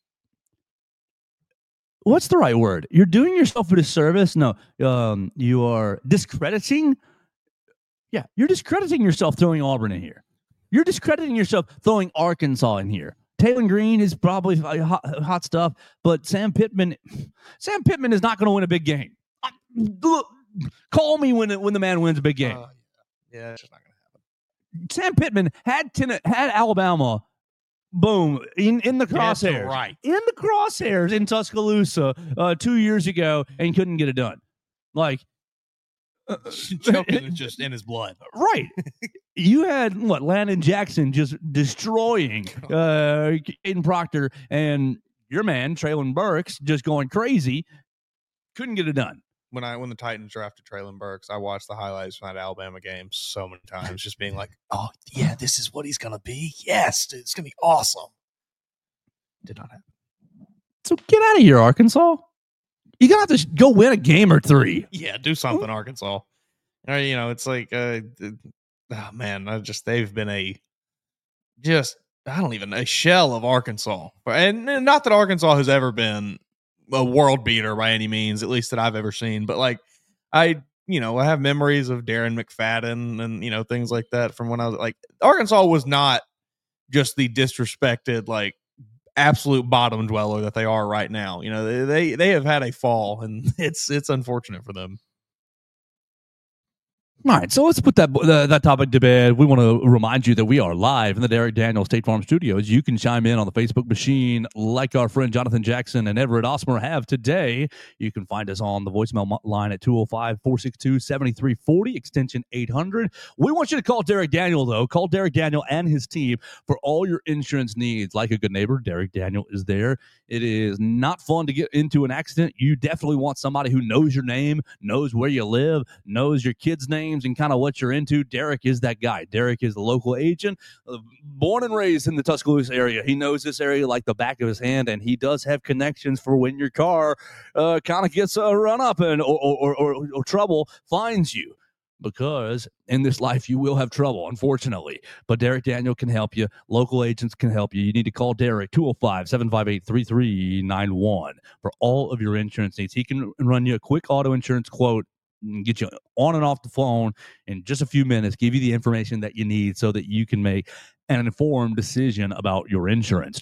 what's the right word? You're doing yourself a disservice. No, you are discrediting. Yeah, you're discrediting yourself throwing Auburn in here. You're discrediting yourself throwing Arkansas in here. Taylor Green is probably hot stuff, but Sam Pittman is not going to win a big game. Look, call me when the man wins a big game. Yeah, it's just not going to happen. Sam Pittman had Alabama, boom, in the crosshairs. Right. In the crosshairs in Tuscaloosa 2 years ago and couldn't get it done. Like, choking just in his blood. Right. You had Landon Jackson just destroying Caden Proctor, and your man, Traylon Burks, just going crazy. Couldn't get it done. When the Titans drafted Traylon Burks, I watched the highlights from that Alabama game so many times, just being like, oh, yeah, this is what he's going to be. Yes, dude, it's going to be awesome. Did not happen. So get out of here, Arkansas. You're going to have to go win a game or 3. Yeah, do something, Arkansas. It's like, man, they've been a shell of Arkansas. And not that Arkansas has ever been a world beater by any means, at least that I've ever seen. But like, I have memories of Darren McFadden and, things like that from when I was like, Arkansas was not just the disrespected, like, absolute bottom dweller that they are right now. They have had a fall, and it's unfortunate for them. All right, so let's put that topic to bed. We want to remind you that we are live in the Derek Daniels State Farm Studios. You can chime in on the Facebook machine like our friend Jonathan Jackson and Everett Osmer have today. You can find us on the voicemail line at 205-462-7340, extension 800. We want you to call Derek Daniel, though. Call Derek Daniel and his team for all your insurance needs. Like a good neighbor, Derek Daniel is there. It is not fun to get into an accident. You definitely want somebody who knows your name, knows where you live, knows your kids' names, and kind of what you're into. Derek is that guy. Derek is the local agent, born and raised in the Tuscaloosa area. He knows this area like the back of his hand, and he does have connections for when your car kind of gets a run up and or trouble finds you. Because in this life, you will have trouble, unfortunately. But Derek Daniel can help you. Local agents can help you. You need to call Derek, 205-758-3391 for all of your insurance needs. He can run you a quick auto insurance quote, get you on and off the phone in just a few minutes, give you the information that you need so that you can make an informed decision about your insurance.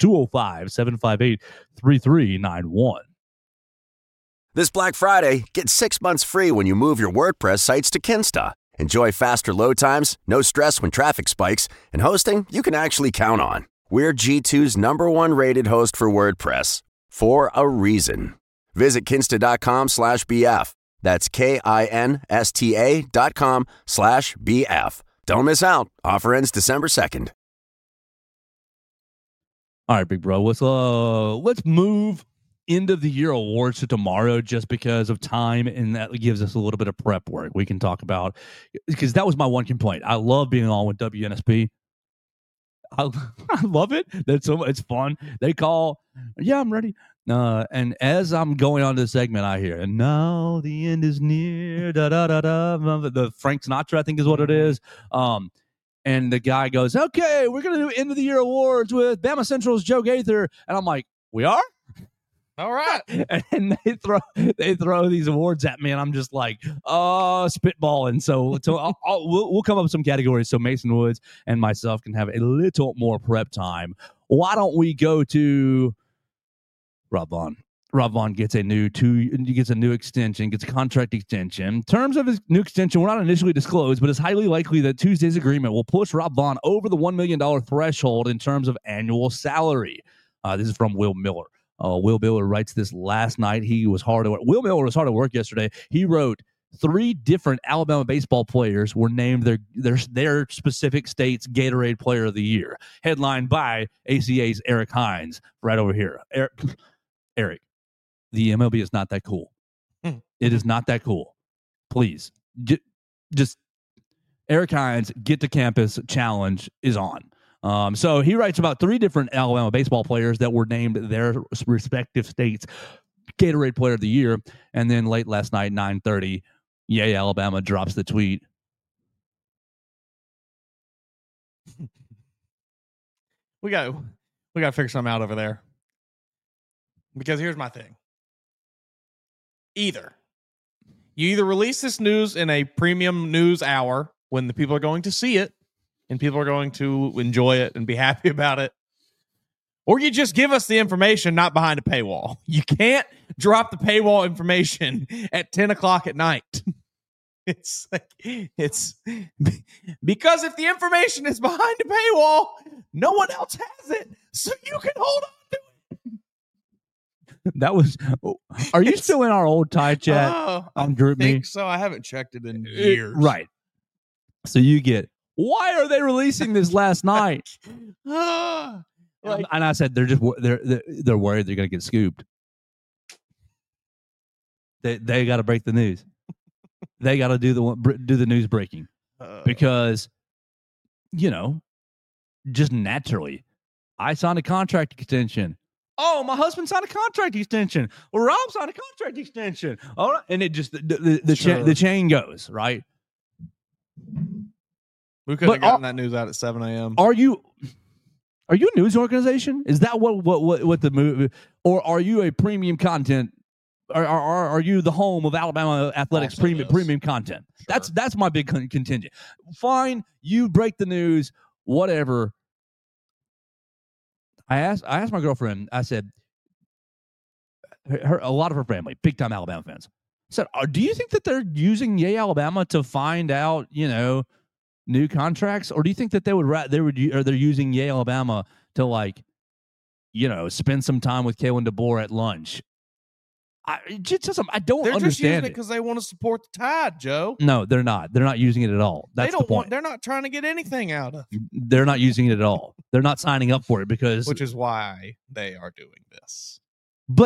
205-758-3391. This Black Friday, get 6 months free when you move your WordPress sites to Kinsta. Enjoy faster load times, no stress when traffic spikes, and hosting you can actually count on. We're G2's #1 rated host for WordPress, for a reason. Visit kinsta.com/BF. That's KINSTA.com/BF. Don't miss out. Offer ends December 2nd. All right, big bro. Let's move end of the year awards to tomorrow just because of time, and that gives us a little bit of prep work we can talk about, because that was my one complaint. I love being on with WNSP. I love it. It's fun. They call, yeah, I'm ready. And as I'm going on to the segment, I hear, and now the end is near. Da da da da. The Frank Sinatra, I think, is what it is. And the guy goes, okay, we're gonna do end of the year awards with Bama Central's Joe Gaither, and I'm like, we are. All right. And they throw these awards at me, and I'm just like, spitballing. So we'll come up with some categories so Mason Woods and myself can have a little more prep time. Why don't we go to Rob Vaughn? Rob Vaughn gets a new extension, gets a contract extension. In terms of his new extension, we're not initially disclosed, but it's highly likely that Tuesday's agreement will push Rob Vaughn over the $1 million threshold in terms of annual salary. This is from Will Miller. Will Miller writes this last night. He was hard at work. Will Miller was hard at work yesterday. He wrote 3 different Alabama baseball players were named their specific state's Gatorade Player of the Year, headlined by ACA's Eric Hines. Right over here, Eric. The MLB is not that cool. It is not that cool. Please, just Eric Hines, get to campus challenge is on. So he writes about 3 different Alabama baseball players that were named their respective states Gatorade Player of the Year. And then late last night, 9:30, Yay Alabama drops the tweet. We got to figure something out over there. Because here's my thing. You either release this news in a premium news hour when the people are going to see it, and people are going to enjoy it and be happy about it, or you just give us the information not behind a paywall. You can't drop the paywall information at 10 o'clock at night. It's because if the information is behind a paywall, no one else has it, so you can hold on to it. That was. Are you still in our old Tide chat on GroupMe? So I haven't checked it in years. Right. So you get. Why are they releasing this last night? And I said they're worried they're going to get scooped. They got to break the news. They got to do the news breaking because, just naturally, I signed a contract extension. Oh, my husband signed a contract extension. Well, Rob signed a contract extension. All right, and it just the chain goes right. We could have gotten that news out at 7 a.m. Are you a news organization? Is that what the movie? Or are you a premium content? Are you the home of Alabama athletics premium content? Sure. That's my big contingent. Fine, you break the news, whatever. I asked my girlfriend. I said, a lot of her family, big time Alabama fans, said, "Do you think that they're using Yay Alabama to find out, new contracts, or do you think that they're using Yay Alabama to spend some time with Kalen DeBoer at lunch?" I don't understand. They're just using it because they want to support the Tide, Joe. No, they're not. They're not using it at all. That's the point. They're not trying to get anything out of it. They're not using it at all. They're not signing up for it which is why they are doing this. But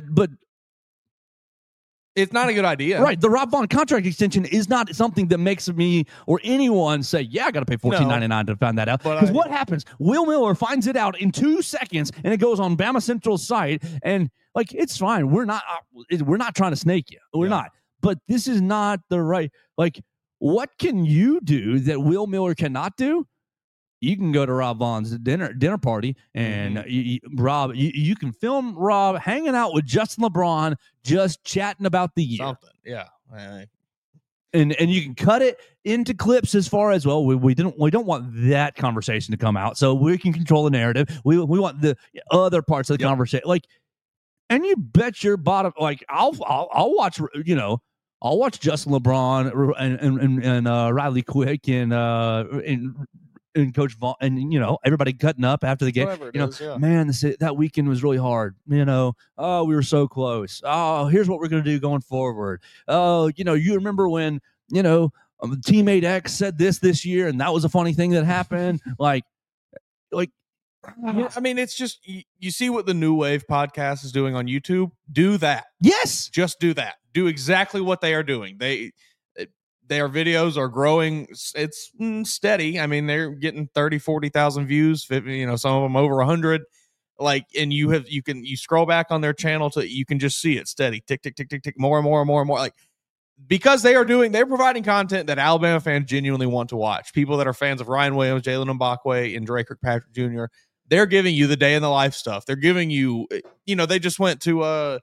it's not a good idea, right? The Rob Vaughn contract extension is not something that makes me or anyone say, "Yeah, I got to pay $14.99 to find that out." Because what happens? Will Miller finds it out in 2 seconds, and it goes on Bama Central's site, and it's fine. We're not trying to snake you. We're not. But this is not the right. What can you do that Will Miller cannot do? You can go to Rob Vaughn's dinner party, and Rob, you can film Rob hanging out with Justin LeBron, just chatting about the year. Something, yeah. And you can cut it into clips as far as we don't want that conversation to come out, so we can control the narrative. We want the other parts of the conversation, and you bet your bottom, I'll watch, I'll watch Justin LeBron and Riley Quick and and Coach Vaughn, and everybody cutting up after the game. Whatever it is, yeah. Man, that weekend was really hard. Oh, we were so close. Oh, here's what we're gonna do going forward. Oh, you remember when teammate X said this year, and that was a funny thing that happened. like. Yeah, I mean, it's just you see what the New Wave podcast is doing on YouTube. Do that. Yes, just do that. Do exactly what they are doing. Their videos are growing. It's steady. I mean, they're getting 30, 40,000 views. Some of them over 100. And you scroll back on their channel you can just see it steady. Tick, tick, tick, tick, tick. More and more and more and more. Because they're providing content that Alabama fans genuinely want to watch. People that are fans of Ryan Williams, Jalen Mbakwe, and Dre Kirkpatrick Jr. They're giving you the day in the life stuff. They're giving you, they just went to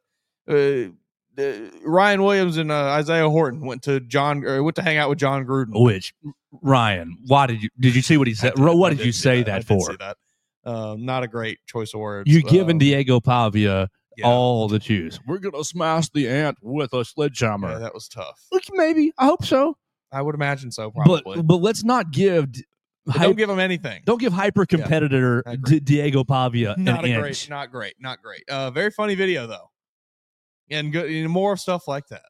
Ryan Williams and Isaiah Horton went to hang out with John Gruden. Which Ryan, why did you see what he said? What did you say that for? See that. Not a great choice of words. You're giving Diego Pavia all the juice. We're gonna smash the ant with a sledgehammer. Yeah, that was tough. Look, maybe I hope so. I would imagine so. Probably, but let's not give. Don't give him anything. Don't give hyper competitor Diego Pavia not an inch. Not great. Very funny video though, and good. More stuff like that.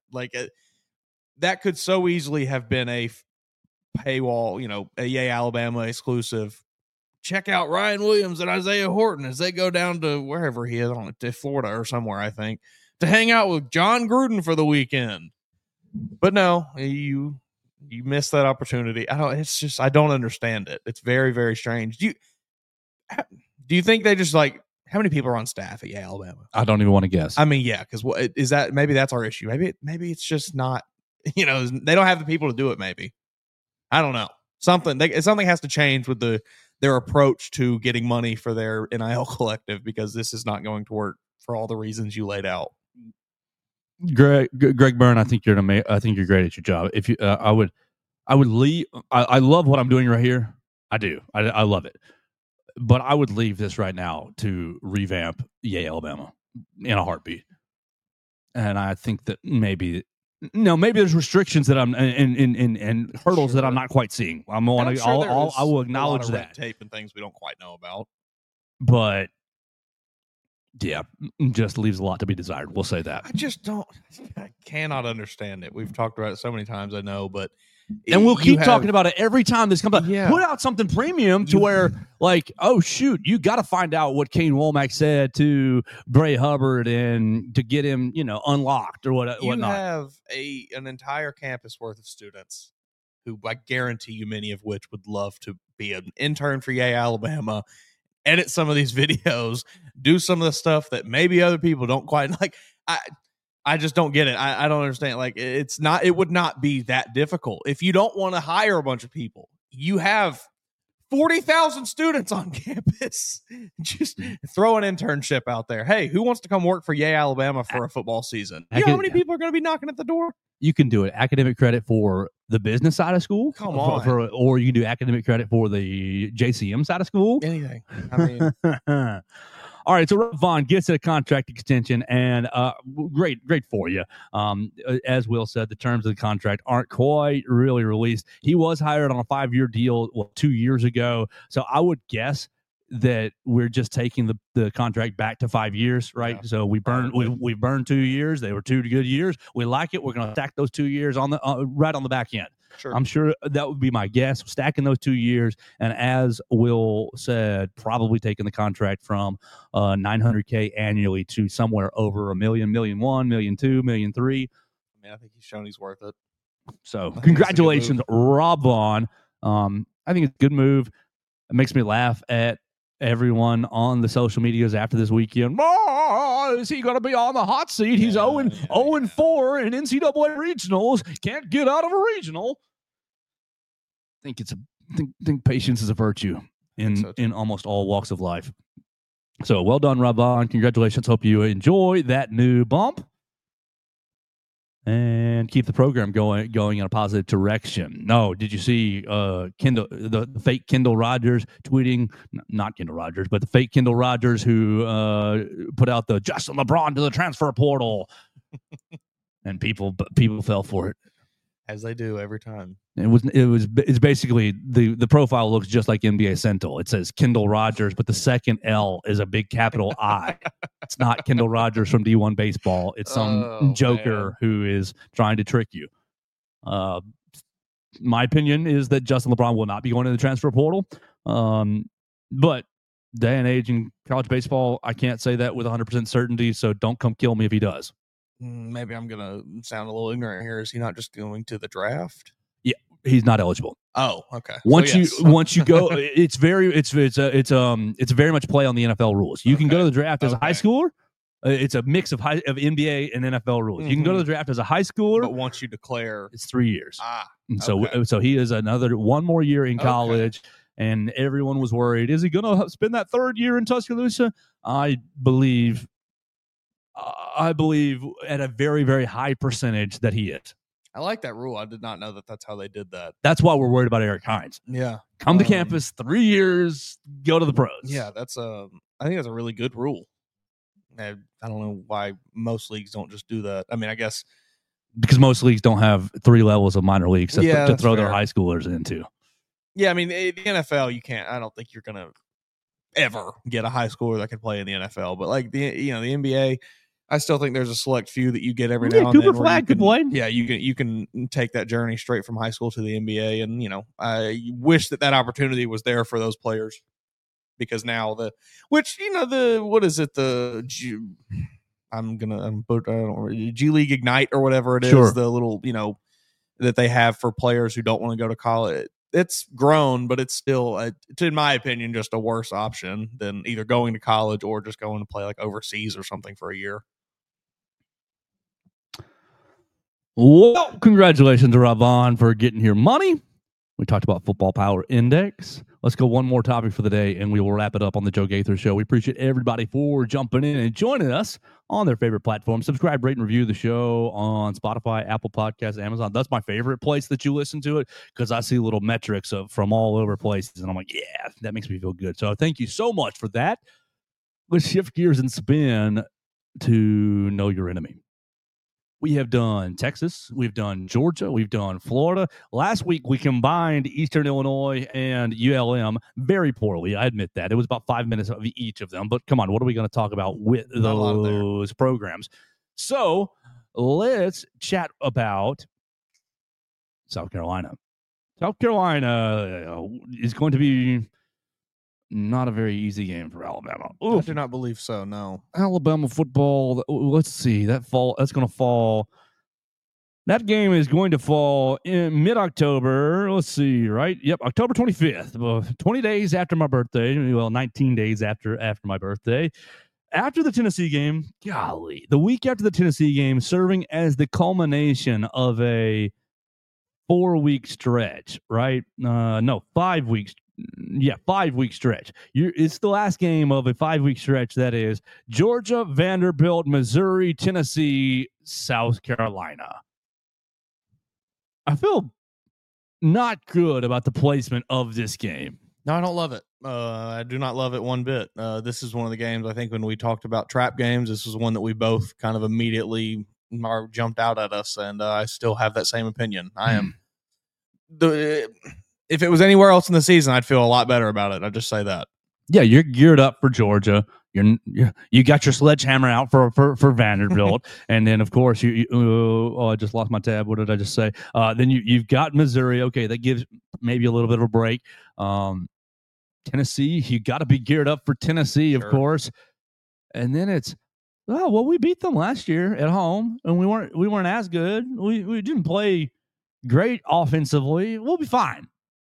That could so easily have been a paywall. A Yay Alabama exclusive. Check out Ryan Williams and Isaiah Horton as they go down to wherever he is, to Florida or somewhere, I think, to hang out with John Gruden for the weekend. But no, you missed that opportunity. I don't understand it. It's very, very strange. Do you think they just how many people are on staff at Yale, Alabama? I don't even want to guess. I mean, yeah, because what is that? Maybe that's our issue. Maybe it's just not. They don't have the people to do it. Maybe I don't know. Something has to change with their approach to getting money for their NIL collective, because this is not going to work for all the reasons you laid out. Greg Byrne, I think you're great at your job. If you, I would leave. I love what I'm doing right here. I do. I love it. But I would leave this right now to revamp Yay Alabama in a heartbeat. And I think that maybe there's restrictions that I'm and hurdles that I'm not quite seeing. I will acknowledge that. Red tape and things we don't quite know about. But yeah, just leaves a lot to be desired. We'll say that. I cannot understand it. We've talked about it so many times, I know, but and we'll keep talking about it every time this comes up. Yeah. Put out something premium to where, oh shoot, you got to find out what Kane Womack said to Bray Hubbard and to get him, unlocked or whatnot. You have an entire campus worth of students who I guarantee you, many of which would love to be an intern for Yay Alabama, edit some of these videos, do some of the stuff that maybe other people don't quite like. I just don't get it. I don't understand. It would not be that difficult. If you don't want to hire a bunch of people, you have 40,000 students on campus. Just throw an internship out there. Hey, who wants to come work for Yay Alabama for a football season? You know how many people are going to be knocking at the door? You can do it. Academic credit for the business side of school. Come on. Or you can do academic credit for the JCM side of school. Anything. I mean... All right, so Rob Vaughn gets a contract extension, and great for you. As Will said, the terms of the contract aren't quite really released. He was hired on a 5-year deal 2 years ago, so I would guess that we're just taking the contract back to 5 years, right? Yeah. So we burned 2 years. They were 2 good years. We like it. We're going to stack those 2 years on the right on the back end. Sure. I'm sure that would be my guess, stacking those 2 years. And as Will said, probably taking the contract from $900K annually to somewhere over $1 million, $1.1 million, $1.2 million, $1.3 million. I mean, I think he's shown he's worth it. So congratulations, Rob Vaughn. I think it's a good move. It makes me laugh at everyone on the social medias after this weekend. Is he going to be on the hot seat? He's 0-4 in NCAA regionals. Can't get out of a regional. I think patience is a virtue in almost all walks of life. So well done, Rob Vaughn. Congratulations. Hope you enjoy that new bump. And keep the program going in a positive direction. No, did you see Kendall, the fake Kendall Rogers tweeting? Not Kendall Rogers, but the fake Kendall Rogers who put out the Justin LeBron to the transfer portal, and people fell for it. As they do every time. It's basically the profile looks just like NBA Central. It says Kendall Rogers, but the second L is a big capital I. It's not Kendall Rogers from D1 baseball. It's some joker who is trying to trick you. My opinion is that Justin LeBron will not be going to the transfer portal. But day and age in college baseball, I can't say that with 100% certainty. So don't come kill me if he does. Maybe I'm going to sound a little ignorant here. Is he not just going to the draft? Yeah, he's not eligible. Oh, okay. Once you go, it's very much play on the NFL rules. You can go to the draft as a high schooler. It's a mix of NBA and NFL rules. You can go to the draft as a high schooler, but once you declare, it's 3 years. And so he is one more year in college, and everyone was worried: is he going to spend that third year in Tuscaloosa? I believe at a very, very high percentage that he is. I like that rule. I did not know that that's how they did that. That's why we're worried about Eric Hines. Yeah. Come to campus, 3 years, go to the pros. Yeah, I think that's a really good rule. I don't know why most leagues don't just do that. I mean, I guess because most leagues don't have 3 levels of minor leagues to throw their high schoolers into. Yeah, I mean, the NFL, you can't. I don't think you're going to ever get a high schooler that can play in the NFL. But like the NBA, I still think there's a select few that you get every now and then. Cooper Flag could play. Yeah, you can take that journey straight from high school to the NBA, and I wish that opportunity was there for those players, because now what is it, the G League Ignite or whatever it is, sure. The little that they have for players who don't want to go to college. It's grown, but it's still, in my opinion, just a worse option than either going to college or just going to play like overseas or something for a year. Well, congratulations to Rob Vaughn for getting your money. We talked about Football Power Index. Let's go one more topic for the day, and we will wrap it up on the Joe Gaither Show. We appreciate everybody for jumping in and joining us on their favorite platform. Subscribe, rate, and review the show on Spotify, Apple Podcasts, Amazon. That's my favorite place that you listen to it, because I see little metrics from all over places, and I'm like, yeah, that makes me feel good. So thank you so much for that. Let's shift gears and spin to Know Your Enemy. We have done Texas, we've done Georgia, we've done Florida. Last week, we combined Eastern Illinois and ULM very poorly. I admit that. It was about 5 minutes of each of them. But come on, what are we going to talk about with those programs? So let's chat about South Carolina. South Carolina is going to be not a very easy game for Alabama. I do not believe so, no. Alabama football, let's see. That's going to fall. That game is going to fall in mid-October. Let's see, right? Yep, October 25th. 20 days after my birthday. Well, 19 days after my birthday. After the Tennessee game, golly, the week after the Tennessee game, serving as the culmination of a 4-week stretch, right? No, 5 weeks. Yeah, 5-week stretch. It's the last game of a 5-week stretch. That is Georgia, Vanderbilt, Missouri, Tennessee, South Carolina. I feel not good about the placement of this game. No, I don't love it. I do not love it one bit. This is one of the games, I think, when we talked about trap games, this was one that we both kind of immediately jumped out at us, and I still have that same opinion. I am if it was anywhere else in the season, I'd feel a lot better about it. I'll just say that. Yeah, you're geared up for Georgia. You got your sledgehammer out for Vanderbilt, and then of course I just lost my tab. What did I just say? Then you've got Missouri. Okay, that gives maybe a little bit of a break. Tennessee, you got to be geared up for Tennessee, of course. And then it's we beat them last year at home, and we weren't as good. We didn't play great offensively. We'll be fine.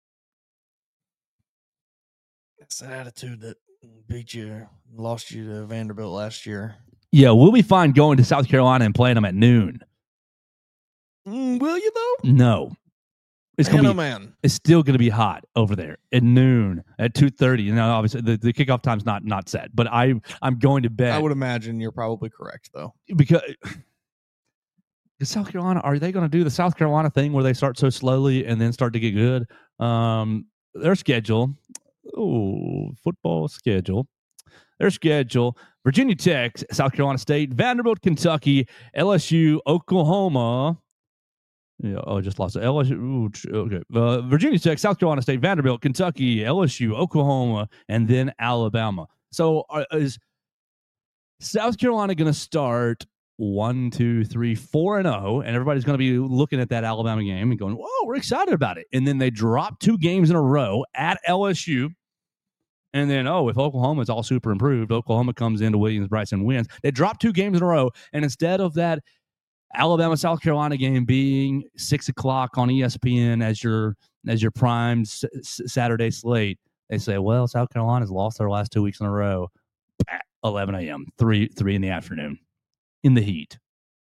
It's an attitude that lost you to Vanderbilt last year. Yeah, we'll be fine going to South Carolina and playing them at noon. Will you though? No, it's gonna be. Man, it's still gonna be hot over there at noon at 2:30. Now, obviously, the kickoff time's not set, but I'm going to bet. I would imagine you're probably correct though, because South Carolina, are they going to do the South Carolina thing where they start so slowly and then start to get good? Their schedule. Football schedule. Their schedule: Virginia Tech, South Carolina State, Vanderbilt, Kentucky, LSU, Oklahoma, Yeah, just lost to LSU. Okay. Virginia Tech, South Carolina State, Vanderbilt, Kentucky, LSU, Oklahoma, and then Alabama. So is South Carolina going to start 1, 2, 3, 4-0, and everybody's going to be looking at that Alabama game and going, "Whoa, we're excited about it." And then they drop 2 games in a row at LSU. And then, if Oklahoma's all super improved, Oklahoma comes into Williams-Brice and wins. They drop 2 games in a row, and instead of that Alabama-South Carolina game being 6 o'clock on ESPN as your prime Saturday slate, they say, well, South Carolina's lost their last 2 weeks in a row. 11 a.m., 3 in the afternoon, in the heat.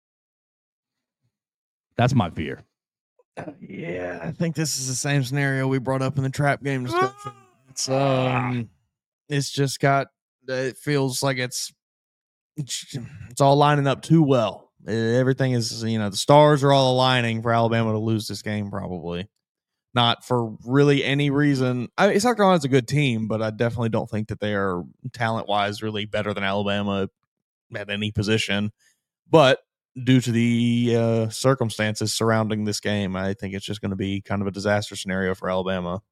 That's my fear. Yeah, I think this is the same scenario we brought up in the trap game discussion. It's just got. It feels like it's all lining up too well. Everything is, the stars are all aligning for Alabama to lose this game, probably. Not for really any reason. South Carolina's a good team, but I definitely don't think that they are talent-wise really better than Alabama at any position. But due to the circumstances surrounding this game, I think it's just going to be kind of a disaster scenario for Alabama.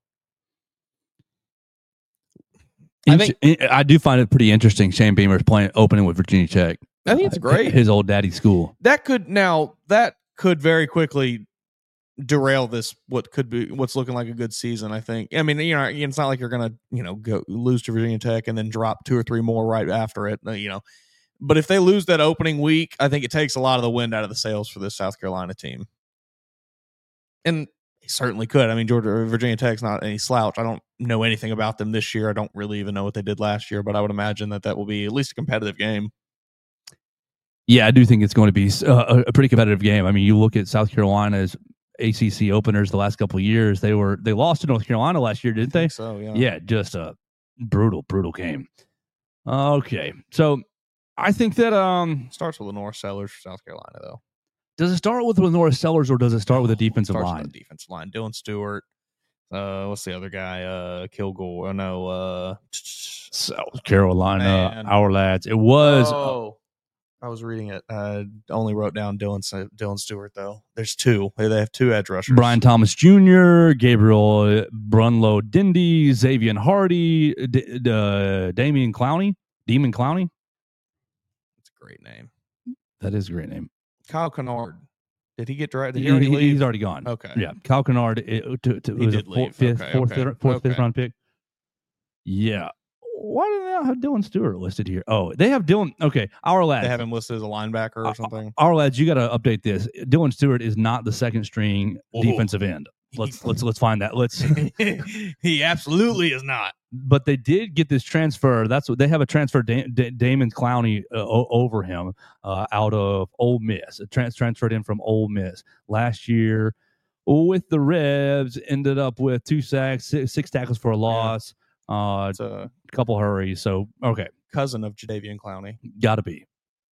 I do find it pretty interesting. Shane Beamer's opening with Virginia Tech. I think it's great. His old daddy's school. That could very quickly derail what's looking like a good season. I think. I mean, it's not like you're gonna go lose to Virginia Tech and then drop 2 or 3 more right after it. But if they lose that opening week, I think it takes a lot of the wind out of the sails for this South Carolina team. And he certainly could. I mean, Virginia Tech's not any slouch. I don't know anything about them this year. I don't really even know what they did last year, but I would imagine that will be at least a competitive game. Yeah, I do think it's going to be a pretty competitive game. I mean, you look at South Carolina's ACC openers the last couple of years. They lost to North Carolina last year, didn't they? I think so, yeah. Yeah, just a brutal game. Okay, so I think that starts with Lenore Sellers for South Carolina, though. Does it start with Lenore Sellers or does it start with a defensive line? With the defensive line. Dylan Stewart. What's the other guy? Kilgore. South Carolina, our lads. It was. I was reading it. Only wrote down Dylan Stewart, though. There's 2. They have 2 edge rushers. Brian Thomas Jr., Gabriel Brunlow Dindy, Xavier Hardy, Damon Clowney. That's a great name. That is a great name. Kyle Kennard. Did he get drafted? Did he already leave? He's already gone. Okay. Yeah. Kyle Kennard was a fifth round pick. Yeah. Why do they not have Dylan Stewart listed here? Oh, they have Dylan. Okay. Our lads. They have him listed as a linebacker or something. Our lads, you got to update this. Dylan Stewart is not the second string defensive end. Let's find that. He absolutely is not. But they did get this transfer. That's what they have, a transfer. Damon Clowney over him out of Ole Miss. Transferred in from Ole Miss last year with the Rebs. Ended up with 2 sacks, 6 tackles for a loss, a couple hurries. So okay, cousin of Jadeveon Clowney. Got to be.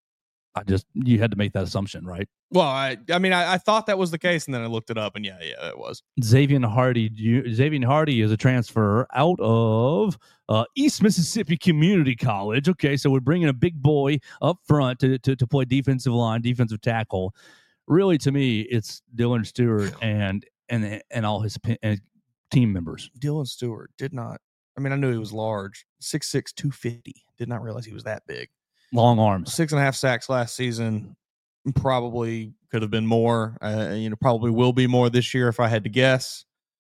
You had to make that assumption, right? Well, I thought that was the case, and then I looked it up, and yeah, it was. Xavier Hardy is a transfer out of East Mississippi Community College. Okay, so we're bringing a big boy up front to play defensive line, defensive tackle. Really, to me, it's Dylan Stewart and all his team members. Dylan Stewart did not. I mean, I knew he was large, 6'6", 250. Did not realize he was that big. Long arms. 6.5 sacks last season. Probably could have been more. Probably will be more this year if I had to guess.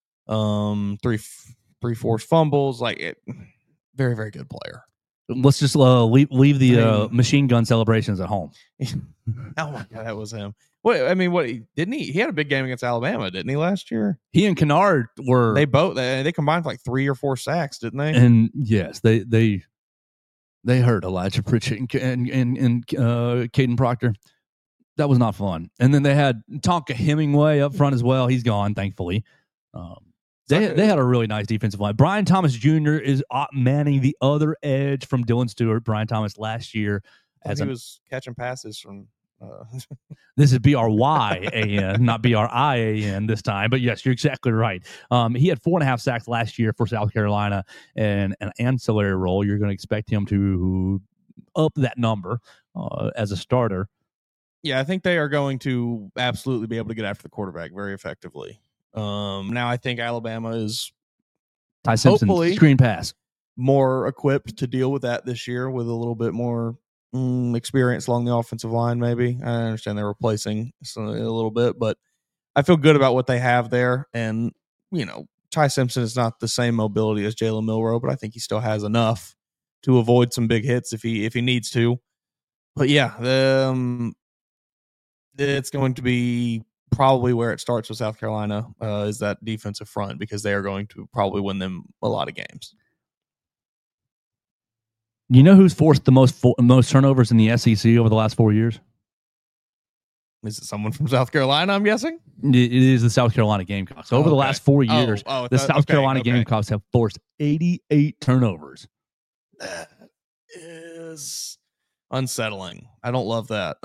3 forced fumbles. Very, very good player. Let's just leave the machine gun celebrations at home. Oh my God, that was him. What didn't he? He had a big game against Alabama, didn't he, last year? He and Kennard were. They combined for 3 or 4 sacks, didn't they? And yes, they hurt Elijah Pritchett and Caden Proctor. That was not fun. And then they had Tonka Hemingway up front as well. He's gone, thankfully. They had a really nice defensive line. Brian Thomas Jr. is manning the other edge from Dylan Stewart. Brian Thomas last year he was catching passes from. This is BRYAN, not BRIAN this time. But yes, you're exactly right. He had 4.5 sacks last year for South Carolina, and an ancillary role. You're going to expect him to up that number as a starter. Yeah, I think they are going to absolutely be able to get after the quarterback very effectively. Now I think Alabama is Ty Simpson, hopefully screen pass. more equipped to deal with that this year with a little bit more experience along the offensive line. Maybe I understand they're replacing a little bit, but I feel good about what they have there. And Ty Simpson is not the same mobility as Jalen Milroe, but I think he still has enough to avoid some big hits if he needs to. But yeah, it's going to be probably where it starts with South Carolina is that defensive front, because they are going to probably win them a lot of games. You know who's forced the most turnovers in the SEC over the last 4 years? Is it someone from South Carolina, I'm guessing? It is the South Carolina Gamecocks. Over the last 4 years, the South Carolina Gamecocks have forced 88 turnovers. That is unsettling. I don't love that.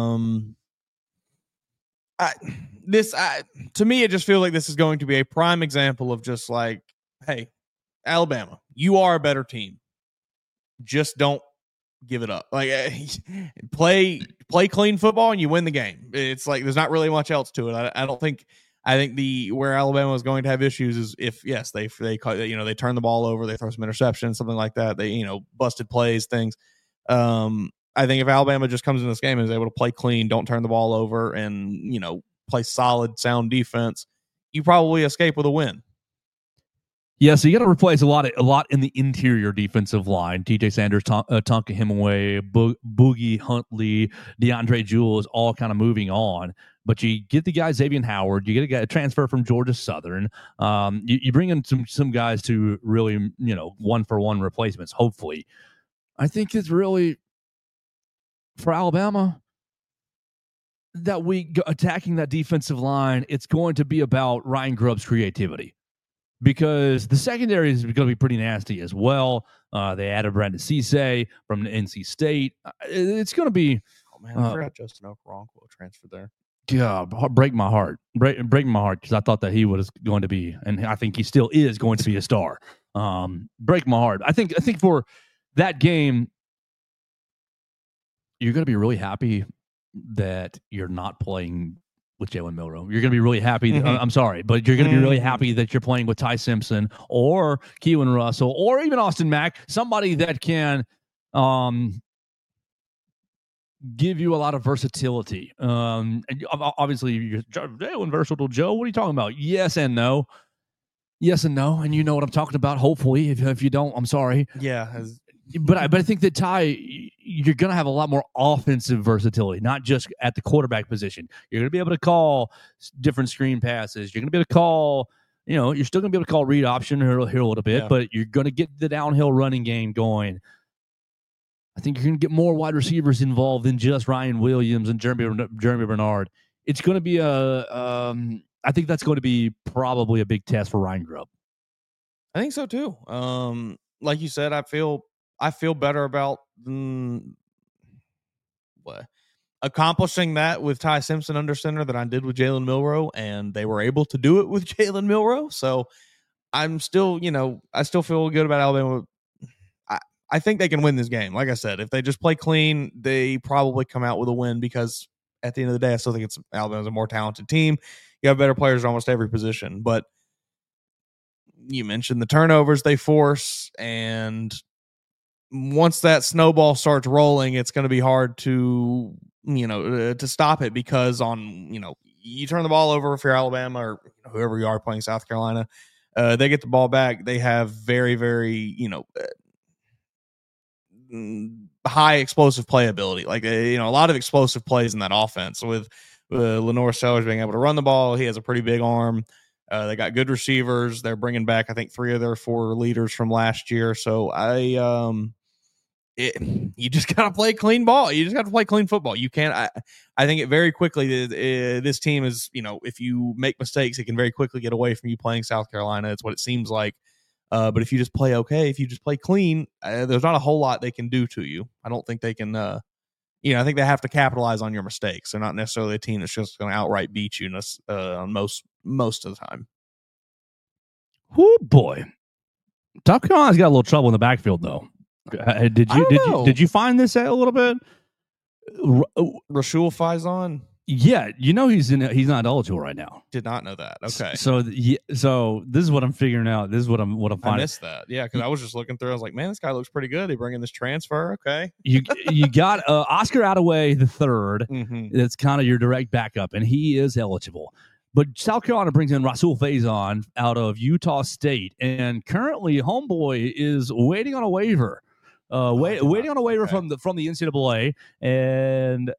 To me, it just feels like this is going to be a prime example of just like, hey, Alabama, you are a better team. Just don't give it up. Like, play clean football and you win the game. It's like there's not really much else to it. I think where Alabama is going to have issues is if they turn the ball over, they throw some interceptions, something like that. They busted plays, things. I think if Alabama just comes in this game and is able to play clean, don't turn the ball over, and play solid, sound defense, you probably escape with a win. Yeah, so you got to replace a lot in the interior defensive line. TJ Sanders, Tonka Hemingway, Boogie Huntley, DeAndre Jules, all kind of moving on. But you get the guy Xavier Howard. You get a transfer from Georgia Southern. You bring in some guys to really 1-for-1 replacements. Hopefully, I think it's really for Alabama that we attacking that defensive line. It's going to be about Ryan Grubb's creativity, because the secondary is going to be pretty nasty as well. They added Brandon Cisse from NC State. It's going to be. Oh man, I forgot Justin Okoronkwo transferred there. Yeah, break my heart, break my heart, because I thought that he was going to be, and I think he still is going to be a star. Break my heart. I think for that game, you're going to be really happy that you're not playing with Jalen Milroe. You're going to be really happy. I'm sorry, but you're going to be really happy that you're playing with Ty Simpson or Keelan Russell or even Austin Mack, somebody that can give you a lot of versatility. Obviously, you're Jalen versatile Joe. What are you talking about? Yes and no. Yes and no. And you know what I'm talking about, hopefully. If you don't, I'm sorry. Yeah. But I think that Ty, you're going to have a lot more offensive versatility, not just at the quarterback position. You're going to be able to call different screen passes. You're going to be able to call, you're still going to be able to call read option here a little bit, but you're going to get the downhill running game going. I think you're going to get more wide receivers involved than just Ryan Williams and Jeremy Bernard. It's going to be I think that's going to be probably a big test for Ryan Grubb. I think so too. Like you said, I feel better about accomplishing that with Ty Simpson under center than I did with Jalen Milroe, and they were able to do it with Jalen Milroe. So I'm still, I still feel good about Alabama. I think they can win this game. Like I said, if they just play clean, they probably come out with a win, because at the end of the day, I still think Alabama's a more talented team. You have better players at almost every position, but you mentioned the turnovers they force, and once that snowball starts rolling, it's going to be hard to stop it, because you turn the ball over if you're Alabama or whoever you are playing South Carolina, they get the ball back. They have very, very, high explosive playability. Like, a lot of explosive plays in that offense with Lenore Sellers being able to run the ball. He has a pretty big arm. They got good receivers. They're bringing back, I think, 3 of their 4 leaders from last year. So you just got to play clean ball. You just got to play clean football. You can't. I think it very quickly. This team is, if you make mistakes, it can very quickly get away from you playing South Carolina. It's what it seems like. But if you just play okay, if you just play clean, there's not a whole lot they can do to you. I don't think they can. I think they have to capitalize on your mistakes. They're not necessarily a team that's just going to outright beat you on most of the time. Oh boy, South Carolina's got a little trouble in the backfield, though. Did you find this out a little bit? Rasul Faison? Yeah, he's not eligible right now. Did not know that. Okay. So this is what I'm figuring out. This is what I'm finding. I missed that. Yeah, because I was just looking through. I was like, man, this guy looks pretty good. He bring in this transfer. Okay. You got Oscar Attaway the third. Mm-hmm. That's kind of your direct backup, and he is eligible. But South Carolina brings in Rasul Faison out of Utah State, and currently homeboy is waiting on a waiver. Waiting on a waiver from the NCAA, and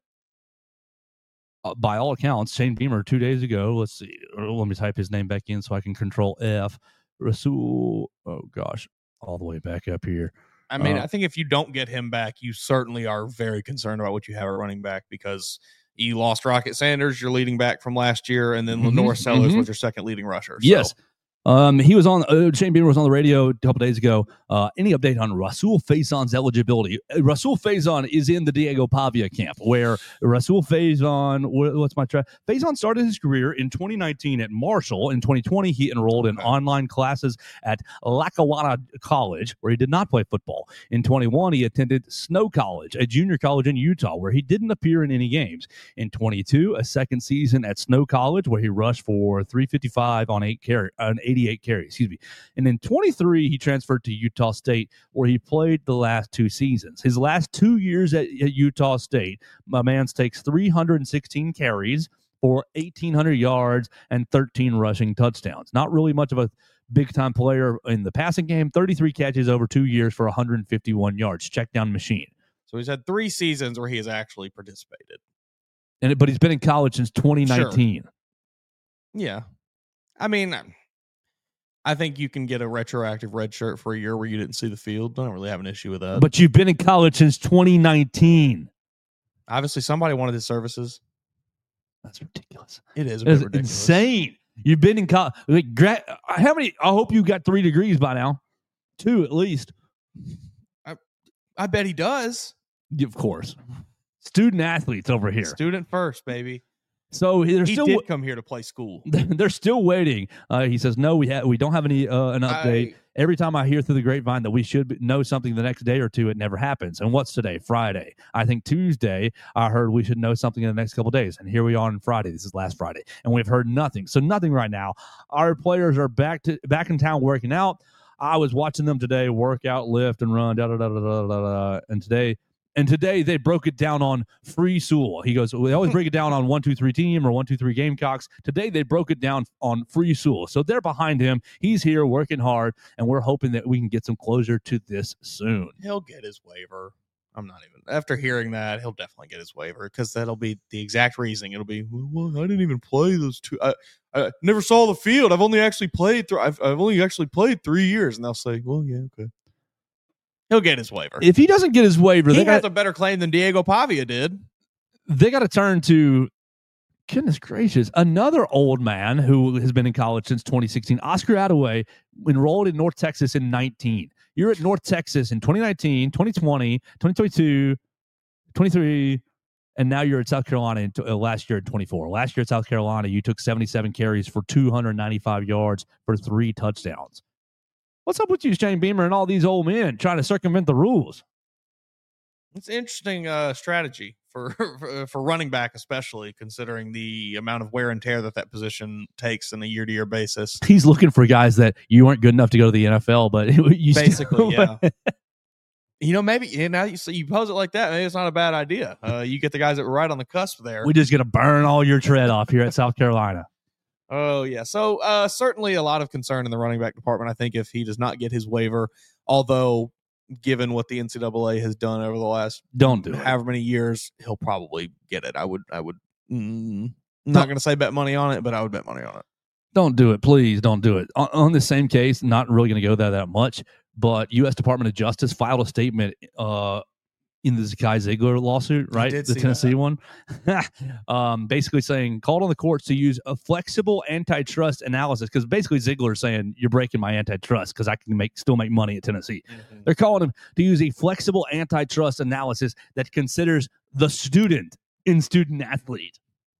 by all accounts, Shane Beamer 2 days ago. Let's see. Let me type his name back in so I can control F. Rasul. Oh gosh, all the way back up here. I mean, I think if you don't get him back, you certainly are very concerned about what you have at running back, because you lost Rocket Sanders, your leading back from last year, and then Lenore Sellers was your second leading rusher. Yes. He was on. Shane Beamer was on the radio a couple days ago. Any update on Rasul Faison's eligibility? Rasul Faison is in the Diego Pavia camp, where Rasul Faison. What's my track? Faison started his career in 2019 at Marshall. In 2020, he enrolled in online classes at Lackawanna College, where he did not play football. In 21, he attended Snow College, a junior college in Utah, where he didn't appear in any games. In 22, a second season at Snow College, where he rushed for 355 on 88 carries, excuse me. And in 23, he transferred to Utah State, where he played the last 2 seasons. His last 2 years at Utah State, my man takes 316 carries for 1,800 yards and 13 rushing touchdowns. Not really much of a big-time player in the passing game. 33 catches over 2 years for 151 yards. Check down machine. So he's had 3 seasons where he has actually participated. But he's been in college since 2019. Sure. Yeah. I mean, I think you can get a retroactive red shirt for a year where you didn't see the field. I don't really have an issue with that. But you've been in college since 2019. Obviously, somebody wanted his services. That's ridiculous. It is. It's insane. You've been in college. How many? I hope you got 3 degrees by now. 2 at least. I bet he does. Of course. Student athletes over here. Student first, baby. So he did come here to play school. They're still waiting. He says, no, we don't have an update. Every time I hear through the grapevine that we should know something the next day or two, it never happens. And what's today? Friday. I think Tuesday, I heard we should know something in the next couple of days. And here we are on Friday. This is last Friday. And we've heard nothing. So nothing right now. Our players are back in town working out. I was watching them today work out, lift, and run, And today they broke it down on Free Sewell. He goes, we always break it down on 1-2-3 team or 1-2-3 Gamecocks. Today they broke it down on Free Sewell. So they're behind him. He's here working hard, and we're hoping that we can get some closure to this soon. He'll get his waiver. After hearing that, he'll definitely get his waiver, because that'll be the exact reasoning. It'll be, well, I didn't even play those 2. I never saw the field. I've only actually played 3 years. And they'll say, well, yeah, okay. He'll get his waiver. If he doesn't get his waiver, he has a better claim than Diego Pavia did. They got to turn to, goodness gracious, another old man who has been in college since 2016. Oscar Attaway enrolled in North Texas in 19. You're at North Texas in 2019, 2020, 2022, 23, and now you're at South Carolina last year at 24. Last year at South Carolina, you took 77 carries for 295 yards for 3 touchdowns. What's up with you, Shane Beamer, and all these old men trying to circumvent the rules? It's an interesting strategy for running back, especially considering the amount of wear and tear that position takes on a year-to-year basis. He's looking for guys that you weren't good enough to go to the NFL, but you basically, yeah. Maybe now you pose it like that, maybe it's not a bad idea. You get the guys that were right on the cusp there. We're just going to burn all your tread off here at South Carolina. Oh, yeah. So certainly a lot of concern in the running back department, I think, if he does not get his waiver, although given what the NCAA has done over the last however many years, he'll probably get it. I would not going to say bet money on it, but I would bet money on it. Don't do it. Please don't do it. On the same case, not really going to go there that much, but U.S. Department of Justice filed a statement in the Zakai Ziegler lawsuit, right? The Tennessee one. Basically saying, called on the courts to use a flexible antitrust analysis, because basically Ziegler's saying, you're breaking my antitrust because I can still make money at Tennessee. Mm-hmm. They're calling him to use a flexible antitrust analysis that considers the student in student athlete.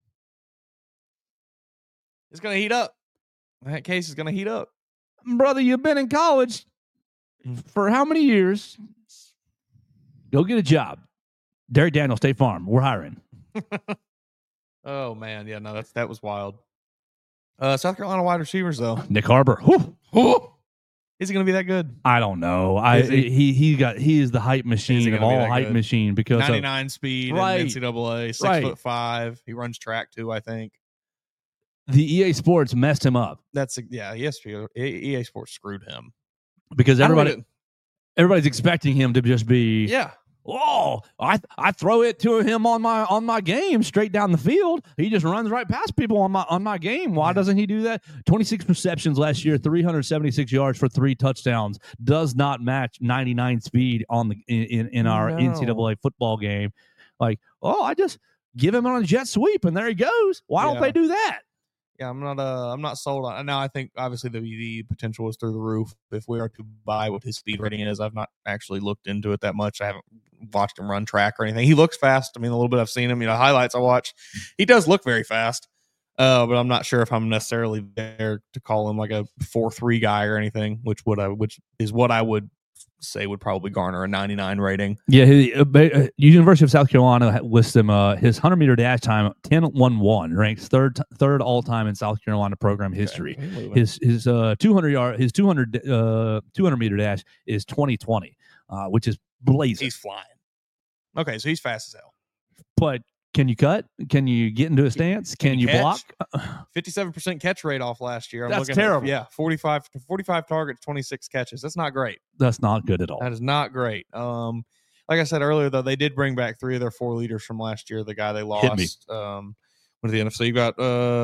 It's going to heat up. That case is going to heat up. Brother, you've been in college for how many years? Go get a job. Derek Daniel, State Farm. We're hiring. Oh man, yeah, no, that was wild. South Carolina wide receivers though. Nick Harbor. Whew. Is he going to be that good? I don't know. He is the hype machine of all hype machine because 99 speed right, in NCAA, 6'5". He runs track too, I think. The EA Sports messed him up. EA Sports screwed him because everybody's expecting him to just be Oh, I throw it to him on my game straight down the field. He just runs right past people on my game. Why doesn't he do that? 26 receptions last year, 376 yards for 3 touchdowns. Does not match 99 speed on the in our NCAA football game. Like, I just give him on a jet sweep and there he goes. Why don't they do that? Yeah, I'm not sold on it. Now I think obviously the potential is through the roof if we are to buy what his speed rating is. I've not actually looked into it that much. I haven't watched him run track or anything. He looks fast. I mean, a little bit I've seen him, highlights I watch. He does look very fast. But I'm not sure if I'm necessarily there to call him like a 4.3 guy or anything, which is what I would say would probably garner a 99 rating. Yeah, University of South Carolina lists him his 100-meter dash time 10.11, ranks third all time in South Carolina program history. His 200-meter dash is 20.20, which is blazing. He's flying. Okay, so he's fast as hell. But can you cut? Can you get into a stance? Can you block? 57% catch rate off last year. That's terrible. 45 targets, 26 catches. That's not great. That's not good at all. That is not great. Like I said earlier, though, they did bring back 3 of their 4 leaders from last year. The guy they lost. With the NFC, you got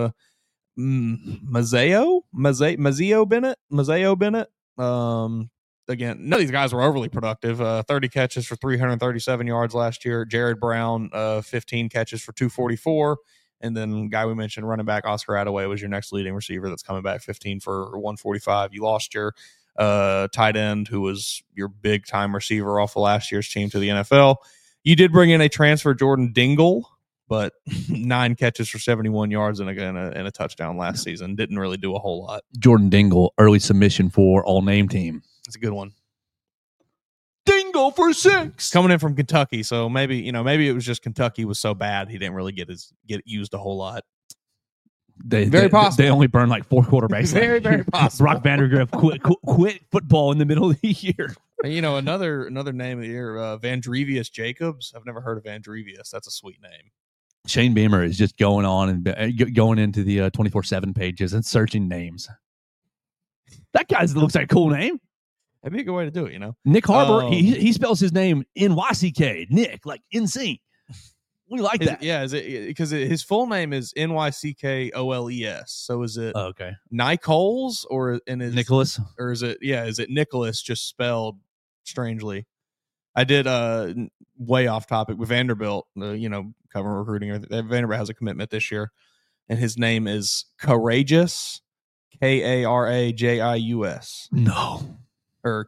Mazeo Bennett. Again, none of these guys were overly productive. 30 catches for 337 yards last year. Jared Brown, 15 catches for 244. And then guy we mentioned, running back Oscar Attaway, was your next leading receiver that's coming back, 15 for 145. You lost your tight end, who was your big-time receiver off of last year's team, to the NFL. You did bring in a transfer, Jordan Dingle, but 9 catches for 71 yards and a touchdown last season. Didn't really do a whole lot. Jordan Dingle, early submission for all-name team. It's a good one. Dingle for 6. Coming in from Kentucky, so maybe it was just Kentucky was so bad he didn't really get used a whole lot. Very possible. They only burned like 4 quarterbacks. Very possible. Brock Vandergriff quit football in the middle of the year. Another name of the year, Vandrevius Jacobs. I've never heard of Vandrevius. That's a sweet name. Shane Beamer is just going on and going into the 24/7 pages and searching names. That guy looks like a cool name. That'd be a good way to do it, Nick Harbor, he spells his name NYCK, Nick, like insane. We like that. Yeah, is it because his full name is NYCKOLES? So is it okay? Nichols or Nicholas, or is it Nicholas just spelled strangely? I did way off topic with Vanderbilt. Covering recruiting. Vanderbilt has a commitment this year, and his name is Courageous, Karajaius. No. Or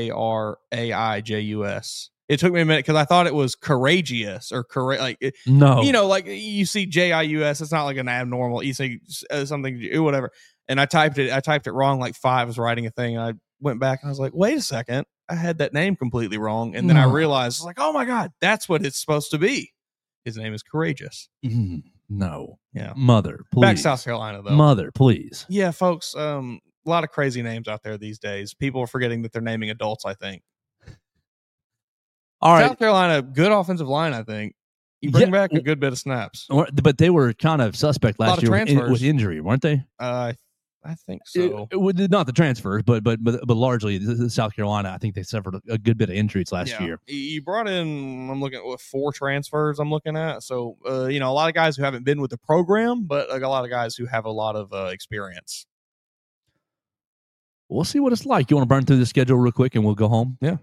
Karaijus. It took me a minute because I thought it was courageous or no. Like you see JIUS. It's not like an abnormal. You say something, whatever. And I typed it wrong. Like 5 was writing a thing. And I went back and I was like, wait a second. I had that name completely wrong. And then I realized, like, oh my God, that's what it's supposed to be. His name is Courageous. No. Yeah. Mother, please. Back to South Carolina, though. Mother, please. Yeah, folks. A lot of crazy names out there these days. People are forgetting that they're naming adults, I think. All right. South Carolina, good offensive line, I think. You bring back a good bit of snaps. But they were kind of suspect last year with injury, weren't they? I think so. Not the transfers, but largely the South Carolina, I think they suffered a good bit of injuries last year. You brought in, I'm looking at 4 transfers I'm looking at. So, a lot of guys who haven't been with the program, but like a lot of guys who have a lot of experience. We'll see what it's like. You want to burn through the schedule real quick and we'll go home? Yeah.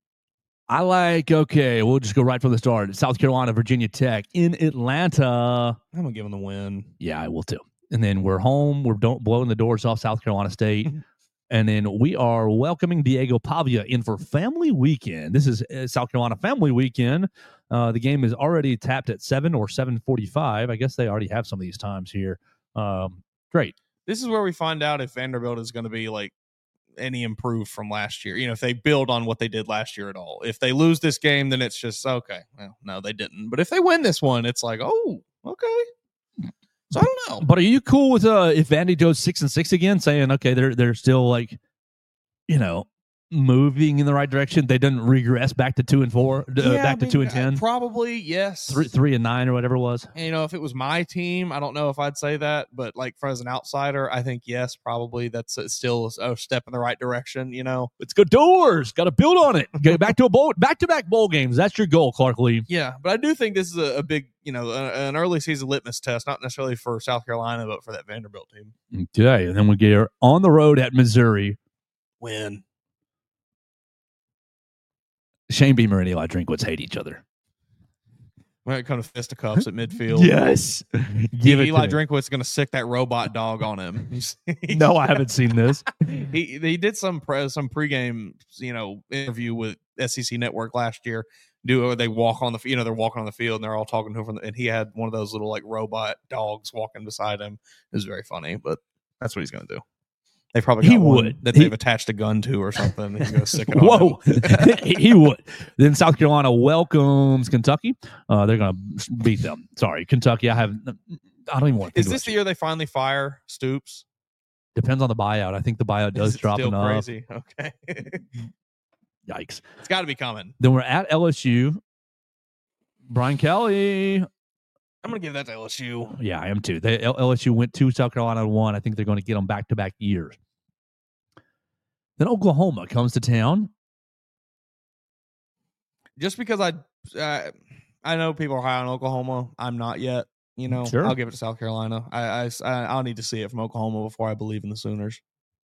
We'll just go right from the start. South Carolina, Virginia Tech in Atlanta. I'm going to give them the win. Yeah, I will too. And then we're home. We're blowing the doors off South Carolina State. And then we are welcoming Diego Pavia in for Family Weekend. This is South Carolina Family Weekend. The game is already tapped at 7 or 7:45. I guess they already have some of these times here. Great. This is where we find out if Vanderbilt is going to be like any improved from last year. If they build on what they did last year at all. If they lose this game, then it's just okay. Well, no, they didn't. But if they win this one, it's like, oh, okay. So I don't know. But are you cool with if Vandy goes 6-6 again, saying okay, they're still like, moving in the right direction? They didn't regress back to 2-4, back to 2-10. Probably yes. 3-9 or whatever it was. And, if it was my team, I don't know if I'd say that, but like as an outsider, I think yes, probably that's still a step in the right direction. It's good doors. Got to build on it. Get back to back-to-back bowl games. That's your goal, Clark Lee. Yeah, but I do think this is a big, an early season litmus test, not necessarily for South Carolina, but for that Vanderbilt team. Okay, and then we get on the road at Missouri. Win. Shane Beamer and Eli Drinkwitz hate each other. Well, kind of fisticuffs at midfield. Yes. Eli Drinkwitz is going to sick that robot dog on him. No, I haven't seen this. He did some pregame, interview with SEC Network last year. They walk on the, they're walking on the field and they're all talking to him, and he had one of those little like robot dogs walking beside him. It was very funny, but that's what he's going to do. They probably got one that they've attached a gun to or something. He's going to stick it on. Whoa, he would. Then South Carolina welcomes Kentucky. They're going to beat them. Sorry, Kentucky. I don't even want to. Is this the year they finally fire Stoops? Depends on the buyout. I think the buyout does drop enough. Crazy. Okay. Yikes! It's got to be coming. Then we're at LSU. Brian Kelly. I'm going to give that to LSU. Yeah, I am too. LSU went to South Carolina and won. I think they're going to get them back-to-back years. Then Oklahoma comes to town. Just because I know people are high on Oklahoma, I'm not yet. Sure. I'll give it to South Carolina. I'll need to see it from Oklahoma before I believe in the Sooners.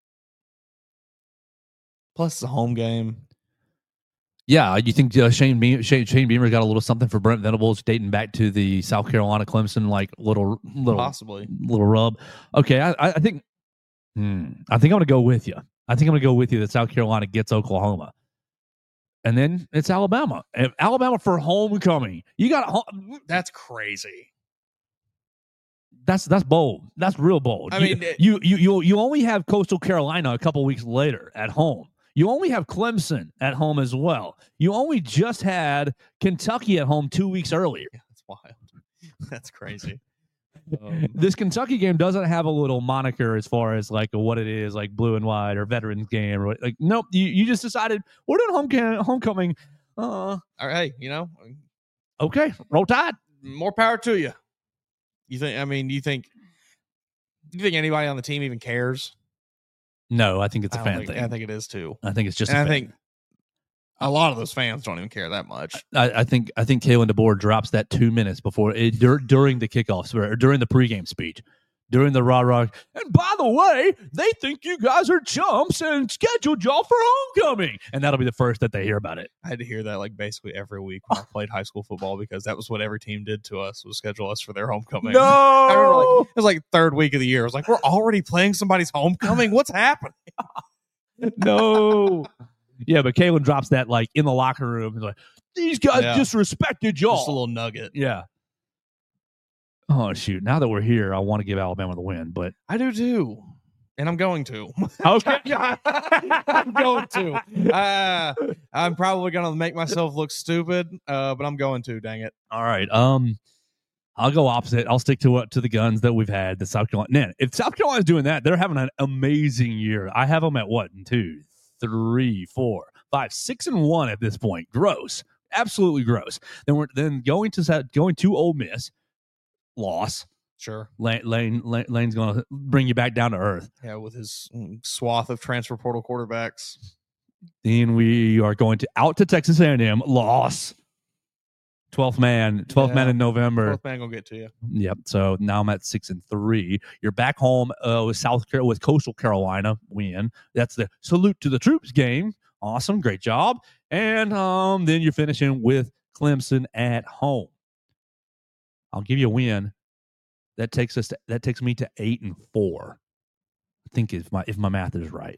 Plus, it's a home game. Yeah, you think Shane Beamer got a little something for Brent Venables dating back to the South Carolina Clemson little possibly little rub? Okay, I think I'm going to go with you. I think I'm going to go with you that South Carolina gets Oklahoma, and then it's Alabama. Alabama for homecoming. You got that's crazy. That's bold. That's real bold. I mean, you only have Coastal Carolina a couple weeks later at home. You only have Clemson at home as well. You only just had Kentucky at home 2 weeks earlier. Yeah, that's wild. That's crazy. This Kentucky game doesn't have a little moniker as far as like what it is, like blue and white or veterans game. Or like, nope. You just decided we're doing homecoming. All right, Okay, roll tide. More power to you. You think? Do you think anybody on the team even cares? No, I think it's a fan thing. I think it is too. I think it's just. I think a lot of those fans don't even care that much. I think Kalen DeBoer drops that 2 minutes before during the kickoffs or during the pregame speech, during the rah-rah. And by the way, they think you guys are chumps and scheduled y'all for homecoming. And that'll be the first that they hear about it. I had to hear that like basically every week when I played high school football because that was what every team did to us, was schedule us for their homecoming. No! I remember it was like third week of the year. I was like, we're already playing somebody's homecoming? What's happening? No. Yeah, but Kalen drops that like in the locker room. He's like, these guys disrespected y'all. Just a little nugget. Yeah. Oh, shoot. Now that we're here, I want to give Alabama the win, but I do too. And I'm going to. Okay. I'm going to. I'm probably going to make myself look stupid, but I'm going to, dang it. All right. I'll go opposite. I'll stick to the guns that we've had. The South Carolina. Man, if South Carolina's doing that, they're having an amazing year. I have them at what? 2, 3, 4, 5, 6-1 at this point. Gross. Absolutely gross. Then we're going to Ole Miss. Loss. Sure. Lane's going to bring you back down to earth. Yeah, with his swath of transfer portal quarterbacks. Then we are going out to Texas A&M. Loss. 12th man in November. 12th man gonna get to you. Yep. So now I'm at 6-3. You're back home with Coastal Carolina. Win. That's the salute to the troops game. Awesome. Great job. And then you're finishing with Clemson at home. I'll give you a win. That takes me to 8-4. I think if my math is right.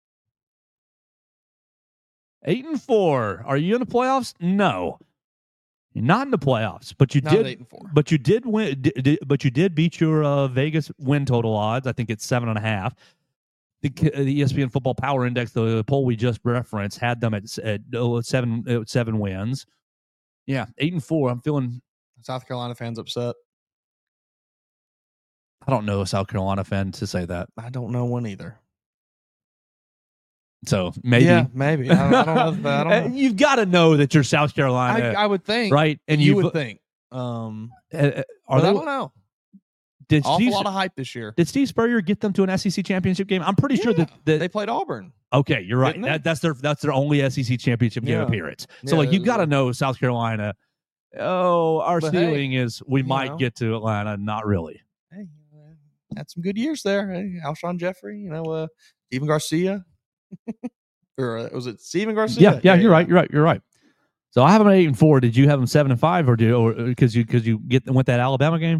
8-4. Are you in the playoffs? No. You're not in the playoffs, but you did. 8-4. But you did win. But you did beat your Vegas win total odds. I think it's 7.5. the ESPN Football Power Index, the poll we just referenced, had them at 7 wins. Yeah, 8-4. I'm feeling. South Carolina fans upset. I don't know a South Carolina fan to say that. I don't know one either. So maybe. Yeah, maybe. I don't know. You've got to know that you're South Carolina. I would think. Right? And you would think. Are I don't know. Awful lot of hype this year. Did Steve Spurrier get them to an SEC championship game? I'm pretty sure that they played Auburn. Okay, you're right. That's their only SEC championship game appearance. So you got to know South Carolina. Oh, our ceiling is we might get to Atlanta. Not really. Hey, had some good years there. Hey, Alshon Jeffrey, Steven Garcia. Or was it Steven Garcia? Yeah, you're right. So I have them at 8-4. Did you have them 7-5, or because you went that Alabama game?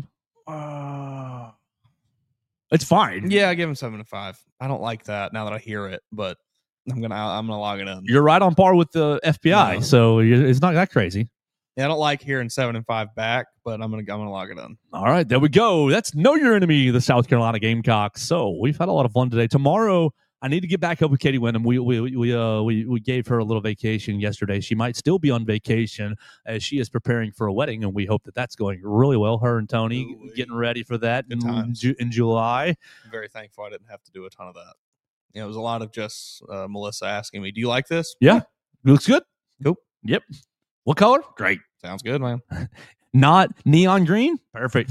It's fine. Yeah, I give him 7-5. I don't like that now that I hear it, but I'm gonna log it in. You're right on par with the FBI, so it's not that crazy. Yeah, I don't like hearing 7-5 back, but I'm gonna log it in. All right, there we go. That's Know Your Enemy, the South Carolina Gamecocks. So we've had a lot of fun today. Tomorrow, I need to get back up with Katie Wyndham. We gave her a little vacation yesterday. She might still be on vacation as she is preparing for a wedding, and we hope that that's going really well. Her and Tony getting ready for that in July. I'm very thankful I didn't have to do a ton of that. It was a lot of just Melissa asking me, "Do you like this?" Yeah, looks good. Cool. Yep. What color? Great. Sounds good, man. Not neon green? Perfect.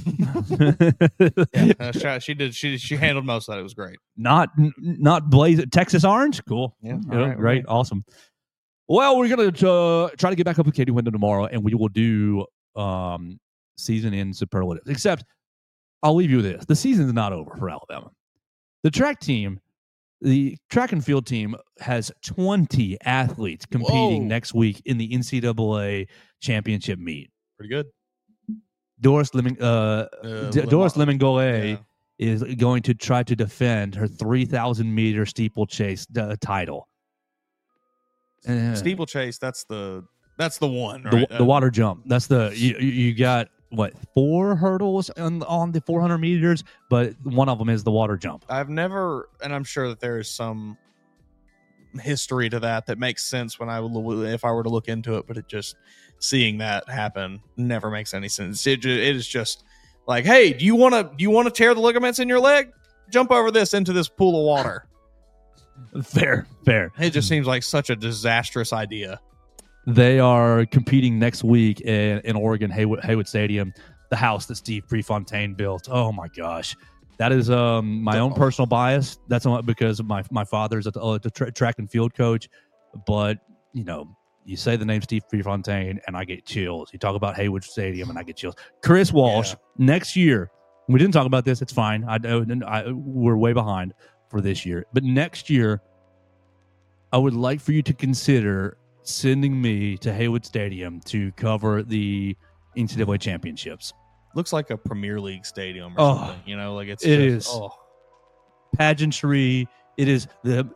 She handled most of that. It was great. Not blaze Texas orange? Cool. Yeah. Right, great. Okay. Awesome. Well, we're going to try to get back up with Katie Wyndham tomorrow, and we will do season end superlatives. Except, I'll leave you with this. The season is not over for Alabama. The track and field team has 20 athletes competing next week in the NCAA championship meet. Pretty good. Doris Lemengole is going to try to defend her 3,000-meter steeplechase title. Steeplechase, that's the one, right? The water jump. That's you got what, 4 hurdles on the 400 meters, but one of them is the water jump. I've never, and I'm sure that there is some history to that makes sense if I were to look into it, but it just seeing that happen never makes any sense. It is just like, hey, do you want to tear the ligaments in your leg? Jump over into this pool of water. Fair. It just seems like such a disastrous idea. They are competing next week in Oregon, Haywood Stadium, the house that Steve Prefontaine built. Oh my gosh. That is my own personal bias. That's because my father's a track and field coach. But, you say the name Steve Prefontaine, and I get chills. You talk about Haywood Stadium, and I get chills. Chris Walsh, next year, we didn't talk about this. It's fine. We're way behind for this year. But next year, I would like for you to consider sending me to Haywood Stadium to cover the NCAA championships. Looks like a Premier League stadium or something. It is pageantry. It is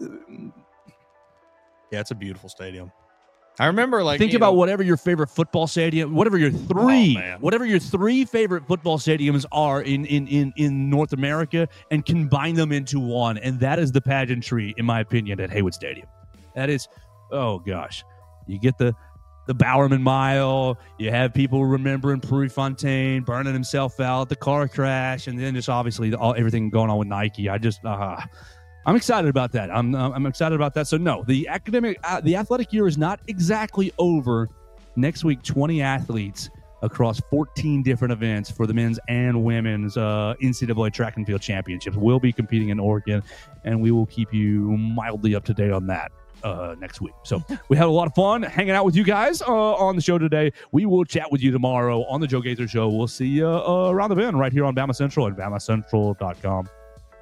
it's a beautiful stadium. I remember think about whatever your favorite football stadium, whatever your three favorite football stadiums are in North America, and combine them into one, and that is the pageantry, in my opinion, at Haywood Stadium. That is, oh gosh, you get the Bowerman Mile, you have people remembering Prefontaine burning himself out, the car crash, and then just obviously everything going on with Nike. I'm excited about that. I'm excited about that. So no, the athletic year is not exactly over. Next week, 20 athletes across 14 different events for the men's and women's NCAA track and field championships will be competing in Oregon, and we will keep you mildly up to date on that next week. So we had a lot of fun hanging out with you guys on the show today. We will chat with you tomorrow on the Joe Gaither Show. We'll see you around the bend right here on Bama Central and BamaCentral.com.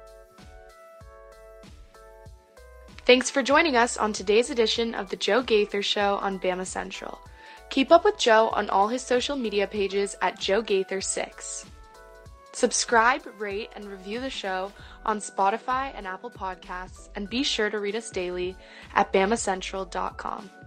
Thanks for joining us on today's edition of the Joe Gaither Show on Bama Central. Keep up with Joe on all his social media pages at Joe Gaither6. Subscribe, rate, and review the show on Spotify and Apple Podcasts, and be sure to read us daily at BamaCentral.com.